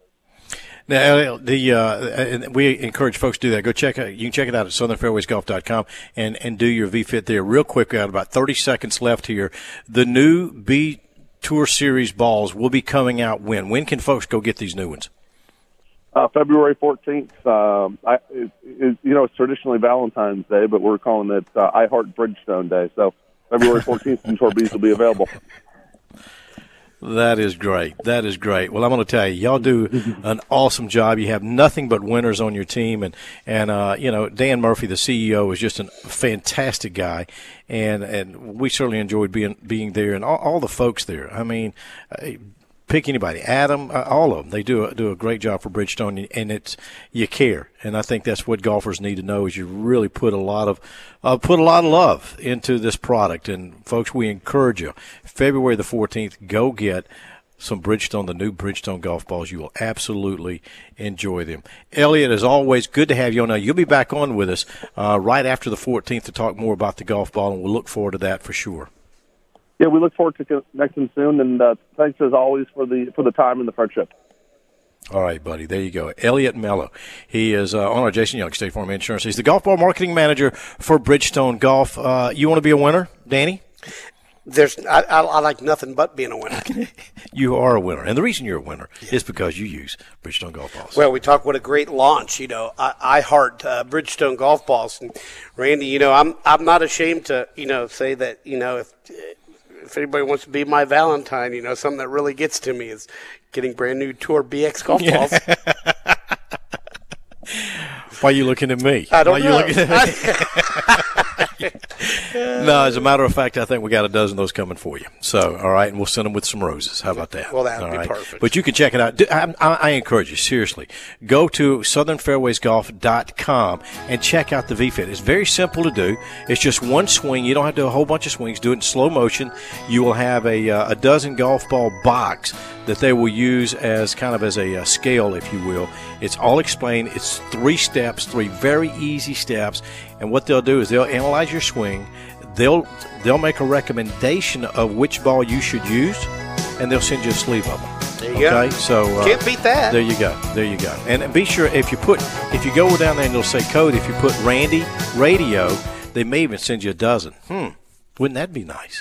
Now, the uh, we encourage folks to do that. Go check out. You can check it out at southern fairways golf dot com and and do your V-Fit there real quick. We got about thirty seconds left here. The new B Tour Series balls will be coming out when? When can folks go get these new ones? Uh, February fourteenth. Um, I, it, it, you know, it's traditionally Valentine's Day, but we're calling it uh, I Heart Bridgestone Day. So February fourteenth, and Tour B's will be available. That is great. That is great. Well, I'm going to tell you, y'all do an awesome job. You have nothing but winners on your team, and and uh, you know, Dan Murphy, the C E O, is just a fantastic guy, and and we certainly enjoyed being being there, and all, all the folks there. I mean. Uh, Pick anybody, Adam, uh, all of them. They do a, do a great job for Bridgestone, and it's you care, and I think that's what golfers need to know is you really put a lot of uh, put a lot of love into this product. And folks, we encourage you. February the fourteenth, go get some Bridgestone, the new Bridgestone golf balls. You will absolutely enjoy them. Elliot, as always, good to have you on. Now you'll be back on with us uh, right after the fourteenth to talk more about the golf ball, and we'll look forward to that for sure. Yeah, we look forward to connecting soon, and uh, thanks as always for the for the time and the friendship. All right, buddy. There you go. Elliot Mello. He is uh, on our Jason Young State Farm Insurance. He's the golf ball marketing manager for Bridgestone Golf. Uh, you want to be a winner, Danny? There's, I, I, I like nothing but being a winner. You are a winner, and the reason you're a winner is because you use Bridgestone golf balls. Well, we talk what a great launch. You know, I, I heart uh, Bridgestone golf balls, and Randy, you know, I'm I'm not ashamed to you know say that you know if. If anybody wants to be my Valentine, you know, something that really gets to me is getting brand new Tour B X golf balls. Why are you looking at me? I don't Why know. Are you looking at me? No, as a matter of fact, I think we got a dozen of those coming for you. So, all right, and we'll send them with some roses. How about that? Well, that would all be right? perfect. But you can check it out. I, I, I encourage you, seriously. Go to southern fairways golf dot com and check out the V-Fit. It's very simple to do. It's just one swing. You don't have to do a whole bunch of swings. Do it in slow motion. You will have a, uh, a dozen golf ball box that they will use as kind of as a, a scale, if you will. It's all explained. It's three steps, three very easy steps. And what they'll do is they'll analyze your swing. They'll they'll make a recommendation of which ball you should use, and they'll send you a sleeve of them. There you okay? go. So uh, can't beat that. There you go. There you go. And be sure if you put if you go down there and it'll say code. If you put Randy Radio, they may even send you a dozen. Hmm. Wouldn't that be nice?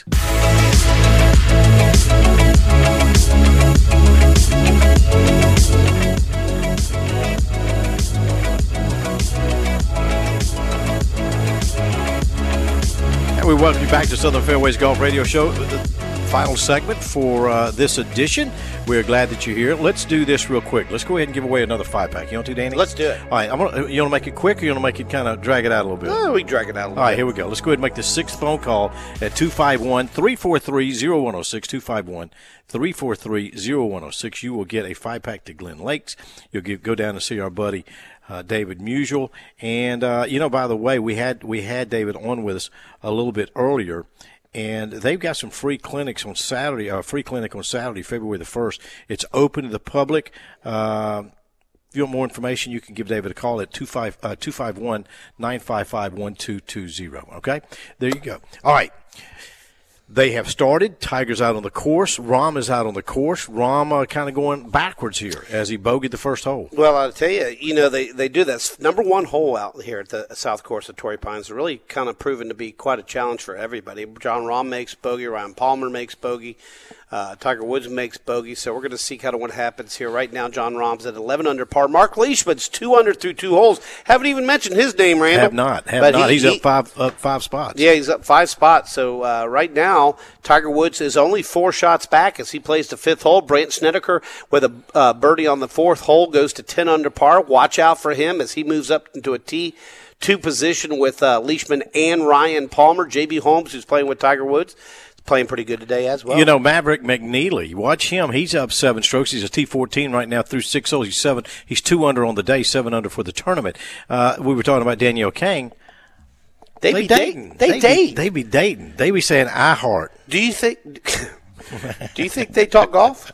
We welcome you back to Southern Fairways Golf Radio Show, the final segment for uh, this edition. We're glad that you're here. Let's do this real quick. Let's go ahead and give away another five-pack. You want to, Danny? Let's do it. All right. I'm gonna, you want to make it quick, or you want to make it kind of drag it out a little bit? Oh, we drag it out a little All right, bit. here we go. Let's go ahead and make the sixth phone call at two five one, three four three, zero one zero six, two five one, three four three, zero one zero six. You will get a five-pack to Glen Lakes. You'll get, go down and see our buddy Uh, David Musial. And, uh, you know, by the way, we had we had David on with us a little bit earlier, and they've got some free clinics on Saturday, a uh, free clinic on Saturday, February the first. It's open to the public. Uh, if you want more information, you can give David a call at two five one, nine five five, one two two zero. Okay? There you go. All right. They have started. Tiger's out on the course. Rahm is out on the course. Rahm uh, kind of going backwards here as he bogeyed the first hole. Well, I'll tell you, you know, they, they do this number one hole out here at the South Course of Torrey Pines. Really kind of proven to be quite a challenge for everybody. John Rahm makes bogey. Ryan Palmer makes bogey. Uh, Tiger Woods makes bogey. So we're going to see kind of what happens here. Right now, John Rahm's at eleven under par. Mark Leishman's two under through two holes. Haven't even mentioned his name, Randall. Have not. Have but not. He, He's he, up five up five spots. Yeah, he's up five spots. So uh, right now, Tiger Woods is only four shots back as he plays the fifth hole. Brant Snedeker with a uh, birdie on the fourth hole goes to ten under par. Watch out for him as he moves up into a T two position with uh, Leishman and Ryan Palmer. J B Holmes, who's playing with Tiger Woods, playing pretty good today as well. You know, Maverick McNeely, watch him. He's up seven strokes. He's a T fourteen right now through six holes. He's seven. He's two under on the day, seven under for the tournament. Uh, we were talking about Danielle Kang. They, they be dating. dating. They, they date. Be, they be dating. They be saying, I heart. Do you think Do you think they talk golf?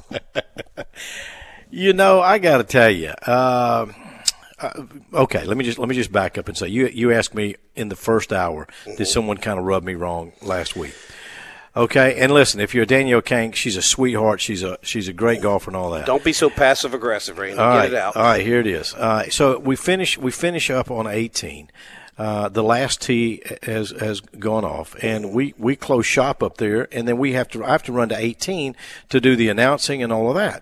You know, I got to tell you. Uh, uh, okay, let me just let me just back up and say you you asked me in the first hour, mm-hmm. did someone kind of rub me wrong last week? Okay, and listen, if you're Danielle Kang, she's a sweetheart. She's a she's a great golfer and all that. Don't be so passive aggressive, Randy. All Get right, it out. All right, here it is. Uh, so we finish we finish up on eighteen. Uh, the last tee has has gone off, and we, we close shop up there, and then we have to I have to run to eighteen to do the announcing and all of that.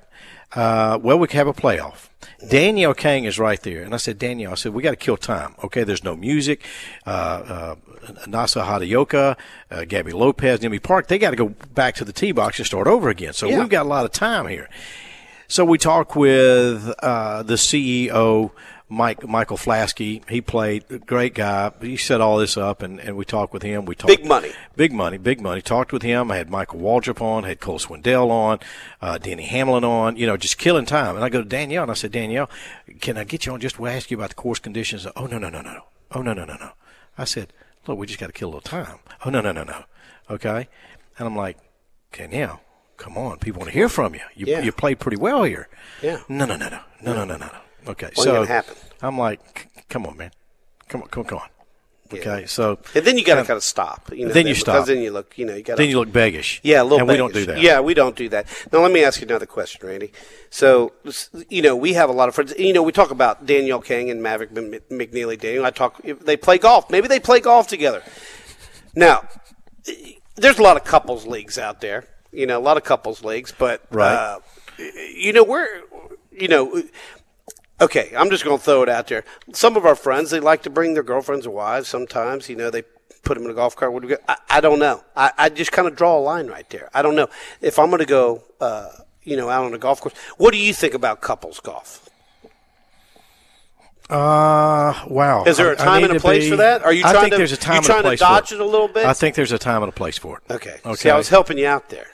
Uh, well, we could have a playoff. Danielle Kang is right there. And I said, Danielle, I said, we got to kill time. Okay, there's no music. Uh, uh, Nasa Hadayoka, uh, Gabby Lopez, Nimi Park, they got to go back to the tee box and start over again. So Yeah. we've got a lot of time here. So we talked with uh, the C E O, Mike Michael Flasky. He played, a great guy. He set all this up, and, and we talked with him. We talked Big money. Big money, big money. Talked with him. I had Michael Waldrop on, had Cole Swindell on, uh, Denny Hamlin on, you know, just killing time. And I go to Danielle, and I said, Danielle, can I get you on just to ask you about the course conditions? Oh, no, no, no, no. Oh, no, no, no, no. I said, look, we just got to kill a little time. Oh, no, no, no, no. Okay? And I'm like, Danielle, come on. People want to hear from you. You, Yeah. you played pretty well here. Yeah. No, no, no, no. No, no, no, no, no. Okay. What's so gonna happen? I'm like, c- come on, man. Come on, come on, come on. Okay, so And then you got to um, kind of stop. You know, then you because stop. then you look, you know, you got then you look beggish. Yeah, a little and bit. we don't do that. Yeah, we don't do that. Now, let me ask you another question, Randy. So, you know, we have a lot of friends. You know, we talk about Danielle Kang and Maverick M- McNeely. Daniel, I talk. If they play golf. Maybe they play golf together. Now, there's a lot of couples leagues out there. You know, a lot of couples leagues, but Right. uh, you know, we're, you know. Okay, I'm just going to throw it out there. Some of our friends, they like to bring their girlfriends or wives sometimes. You know, they put them in a golf cart. What do we go? I, I don't know. I, I just kind of draw a line right there. I don't know. If I'm going to go, uh, you know, out on a golf course, what do you think about couples golf? Uh, wow. Is there a I- I time need and a to place be- for that? Are you I trying think to, there's a time you and trying a place to dodge for it a little bit? I think there's a time and a place for it. Okay. Okay. See, I was helping you out there.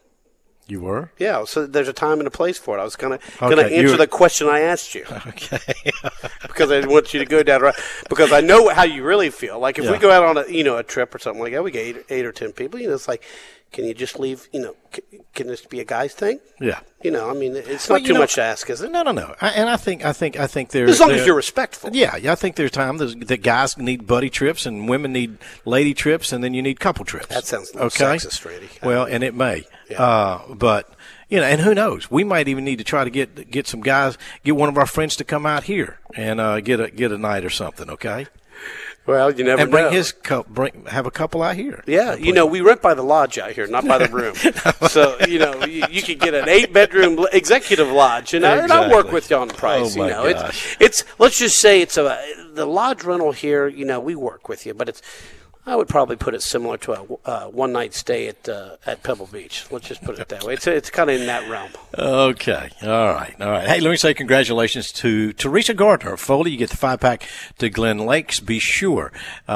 You were? Yeah, so there's a time and a place for it. I was kind of Okay, going to answer you're- the question I asked you. Okay. Because I didn't want you to go down right. Because I know how you really feel. Like if we Yeah. go out on a you know a trip or something like that, we get eight, eight or ten people. You know, it's like, can you just leave? You know, can, can this be a guy's thing? Yeah. You know, I mean, it's Well, not you too know- much to ask, is it? No, no, no. I, and I think, I think, I think there's As long as you're respectful. Yeah, yeah. I think there's time there's, that guys need buddy trips and women need lady trips, and then you need couple trips. That sounds a little okay. sexist, Randy. Well, and it may. Uh, but you know, and who knows? We might even need to try to get get some guys, get one of our friends to come out here and uh, get a get a night or something. Okay. Well, you never and bring know. his couple, bring have a couple out here. Yeah, you know, we rent by the lodge out here, not by the room. So, you know, you, you could get an eight-bedroom executive lodge, and, I, and I'll work Exactly. with you on the price. Oh, my you know, gosh. it's it's let's just say it's a the lodge rental here. You know, we work with you, but it's I would probably put it similar to a uh, one-night stay at uh, at Pebble Beach. Let's just put it that way. It's it's kind of in that realm. Okay. All right. All right. Hey, let me say congratulations to Teresa Gardner. Foley, you get the five pack to Glen Lakes. Be sure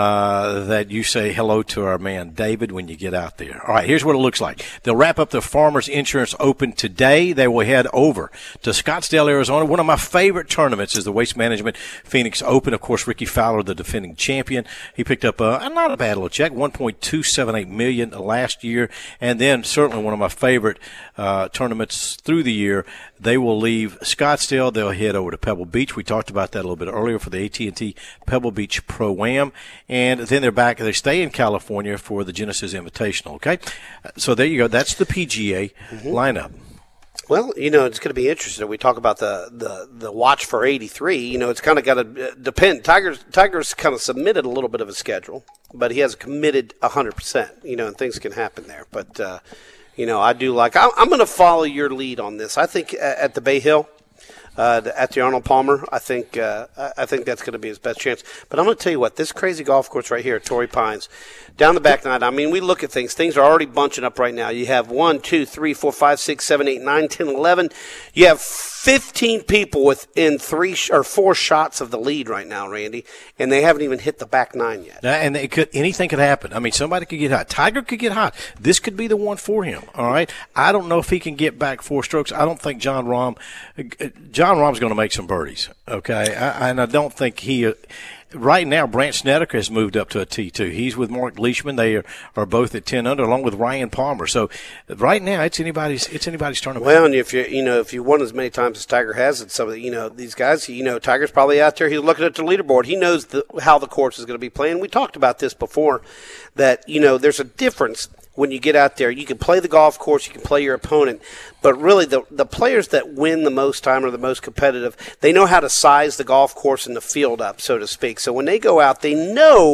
uh, that you say hello to our man David when you get out there. All right. Here's what it looks like. They'll wrap up the Farmers Insurance Open today. They will head over to Scottsdale, Arizona. One of my favorite tournaments is the Waste Management Phoenix Open. Of course, Ricky Fowler, the defending champion, he picked up a not a bad little check, one point two seven eight million dollars last year, and then certainly one of my favorite uh, tournaments through the year. They will leave Scottsdale. They'll head over to Pebble Beach. We talked about that a little bit earlier for the A T and T Pebble Beach Pro-Am, and then they're back. They stay in California for the Genesis Invitational. Okay, so there you go. That's the P G A lineup. Well, you know, it's going to be interesting. We talk about the, the, the watch for eighty-three. You know, it's kind of got to depend. Tigers Tigers kind of submitted a little bit of a schedule, but he hasn't committed one hundred percent, you know, and things can happen there. But, uh, you know, I do like – I'm going to follow your lead on this. I think at the Bay Hill, uh, at the Arnold Palmer, I think uh, I think that's going to be his best chance. But I'm going to tell you what, this crazy golf course right here at Torrey Pines, down the back nine, I mean, we look at things. Things are already bunching up right now. You have one, two, three, four, five, six, seven, eight, nine, ten, eleven. You have fifteen people within three sh- or four shots of the lead right now, Randy, and they haven't even hit the back nine yet. Uh, And it could anything could happen. I mean, somebody could get hot. Tiger could get hot. This could be the one for him. All right. I don't know if he can get back four strokes. I don't think John Rahm. uh, John Rahm's going to make some birdies. Okay, I, and I don't think he. Uh, Right now, Brant Snedeker has moved up to a T two. He's with Mark Leishman. They are, are both at ten under, along with Ryan Palmer. So, right now, it's anybody's. It's anybody's tournament. Well, and if you you know if you won as many times as Tiger has, it's some of the, you know these guys. You know, Tiger's probably out there. He's looking at the leaderboard. He knows the, how the course is going to be playing. We talked about this before. That you know, there's a difference when you get out there. You can play the golf course, you can play your opponent, but really the the players that win the most time are the most competitive. They know how to size the golf course and the field up, so to speak. So when they go out, they know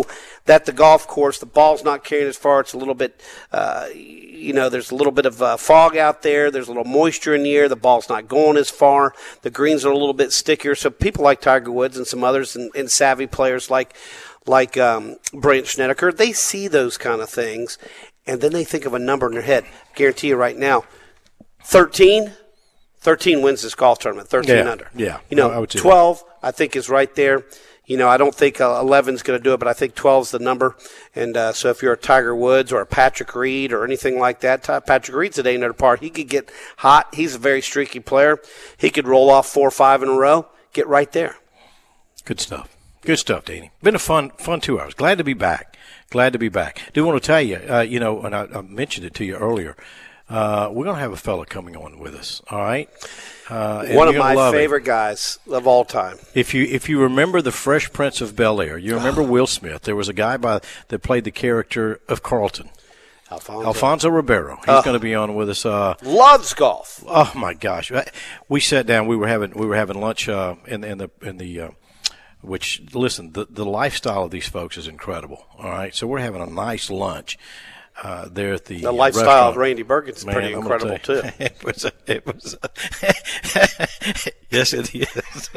that the golf course, the ball's not carrying as far. It's a little bit, uh, you know, there's a little bit of uh, fog out there. There's a little moisture in the air. The ball's not going as far. The greens are a little bit stickier. So people like Tiger Woods and some others and, and savvy players like like um, Brant Snedeker, they see those kind of things, and then they think of a number in their head. I guarantee you right now, thirteen, thirteen wins this golf tournament, thirteen yeah, under. Yeah, You know, I would twelve, I think, is right there. You know, I don't think uh, eleven's going to do it, but I think twelve's the number. And uh, so if you're a Tiger Woods or a Patrick Reed or anything like that, Patrick Reed's at eight under par. He could get hot. He's a very streaky player. He could roll off four or five in a row, get right there. Good stuff. Good stuff, Danny. Been a fun, fun two hours. Glad to be back. Glad to be back. Do want to tell you, uh, you know, and I, I mentioned it to you earlier. Uh, we're going to have a fella coming on with us. All right. Uh, One of my favorite him. guys of all time. If you if you remember the Fresh Prince of Bel-Air, you remember Will Smith. There was a guy by that played the character of Carlton. Alfonso, Alfonso Ribeiro. He's uh, going to be on with us. Uh, loves golf. Oh my gosh! We sat down. We were having we were having lunch uh, in, in the in the. Uh, Which, listen, the, the lifestyle of these folks is incredible, all right? So we're having a nice lunch uh, there at the The lifestyle restaurant. of Randy Bergen's is pretty I'm incredible, too. It was, a, it was a yes, it is.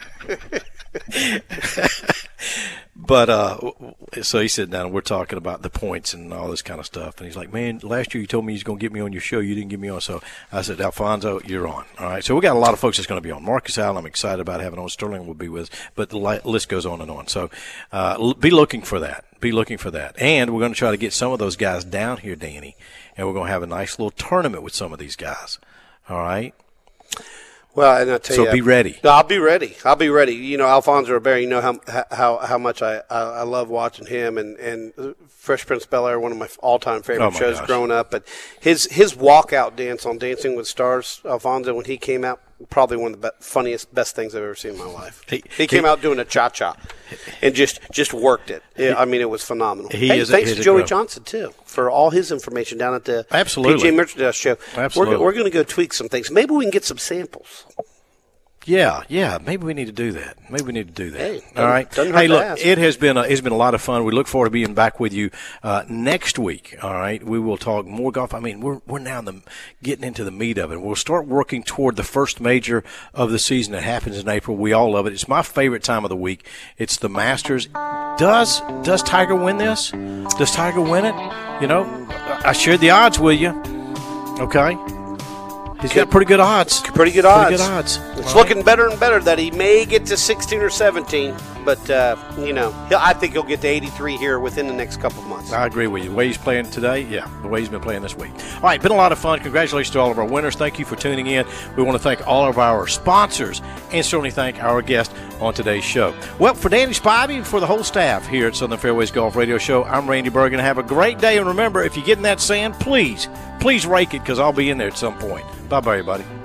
But uh, so he sat down and we're talking about the points and all this kind of stuff. And he's like, man, last year you told me you was going to get me on your show. You didn't get me on. So I said, Alfonso, you're on. All right. So we got a lot of folks that's going to be on. Marcus Allen, I'm excited about having on. Sterling will be with us. But the list goes on and on. So uh, be looking for that. Be looking for that. And we're going to try to get some of those guys down here, Danny. And we're going to have a nice little tournament with some of these guys. All right. Well, and I'll tell so you. So be ready. I'll be ready. I'll be ready. You know, Alfonso Ribeiro, you know how how how much I, I, I love watching him and, and Fresh Prince of Bel-Air, one of my all-time favorite oh my shows gosh. growing up. But his his walkout dance on Dancing with Stars, Alfonso, when he came out, probably one of the be- funniest, best things I've ever seen in my life. He, he came he, out doing a cha-cha and just just worked it. it I mean, it was phenomenal. He hey, is thanks a, to Joey Johnson, too, for all his information down at the Absolutely. P G A Merchandise Show. Absolutely. We're, we're going to go tweak some things. Maybe we can get some samples. Yeah, yeah. Maybe we need to do that. Maybe we need to do that. Hey, all right. Hey, look, it has been a, it's been a lot of fun. We look forward to being back with you uh, next week. All right. We will talk more golf. I mean, we're we're now in the, getting into the meat of it. We'll start working toward the first major of the season that happens in April. We all love it. It's my favorite time of the week. It's the Masters. Does does Tiger win this? Does Tiger win it? You know, I shared the odds with you. Okay. He's got pretty good odds. Pretty good odds. Pretty good odds. It's All looking right. better and better that he may get to sixteen or seventeen, but, uh, you know, I think he'll get to eighty-tee here within the next couple of months. I agree with you. The way he's playing today, yeah, the way he's been playing this week. All right, been a lot of fun. Congratulations to all of our winners. Thank you for tuning in. We want to thank all of our sponsors and certainly thank our guest on today's show. Well, for Danny Spivey and for the whole staff here at Southern Fairways Golf Radio Show, I'm Randy Bergen. Have a great day, and remember, if you get in that sand, please, please rake it because I'll be in there at some point. Bye-bye, everybody.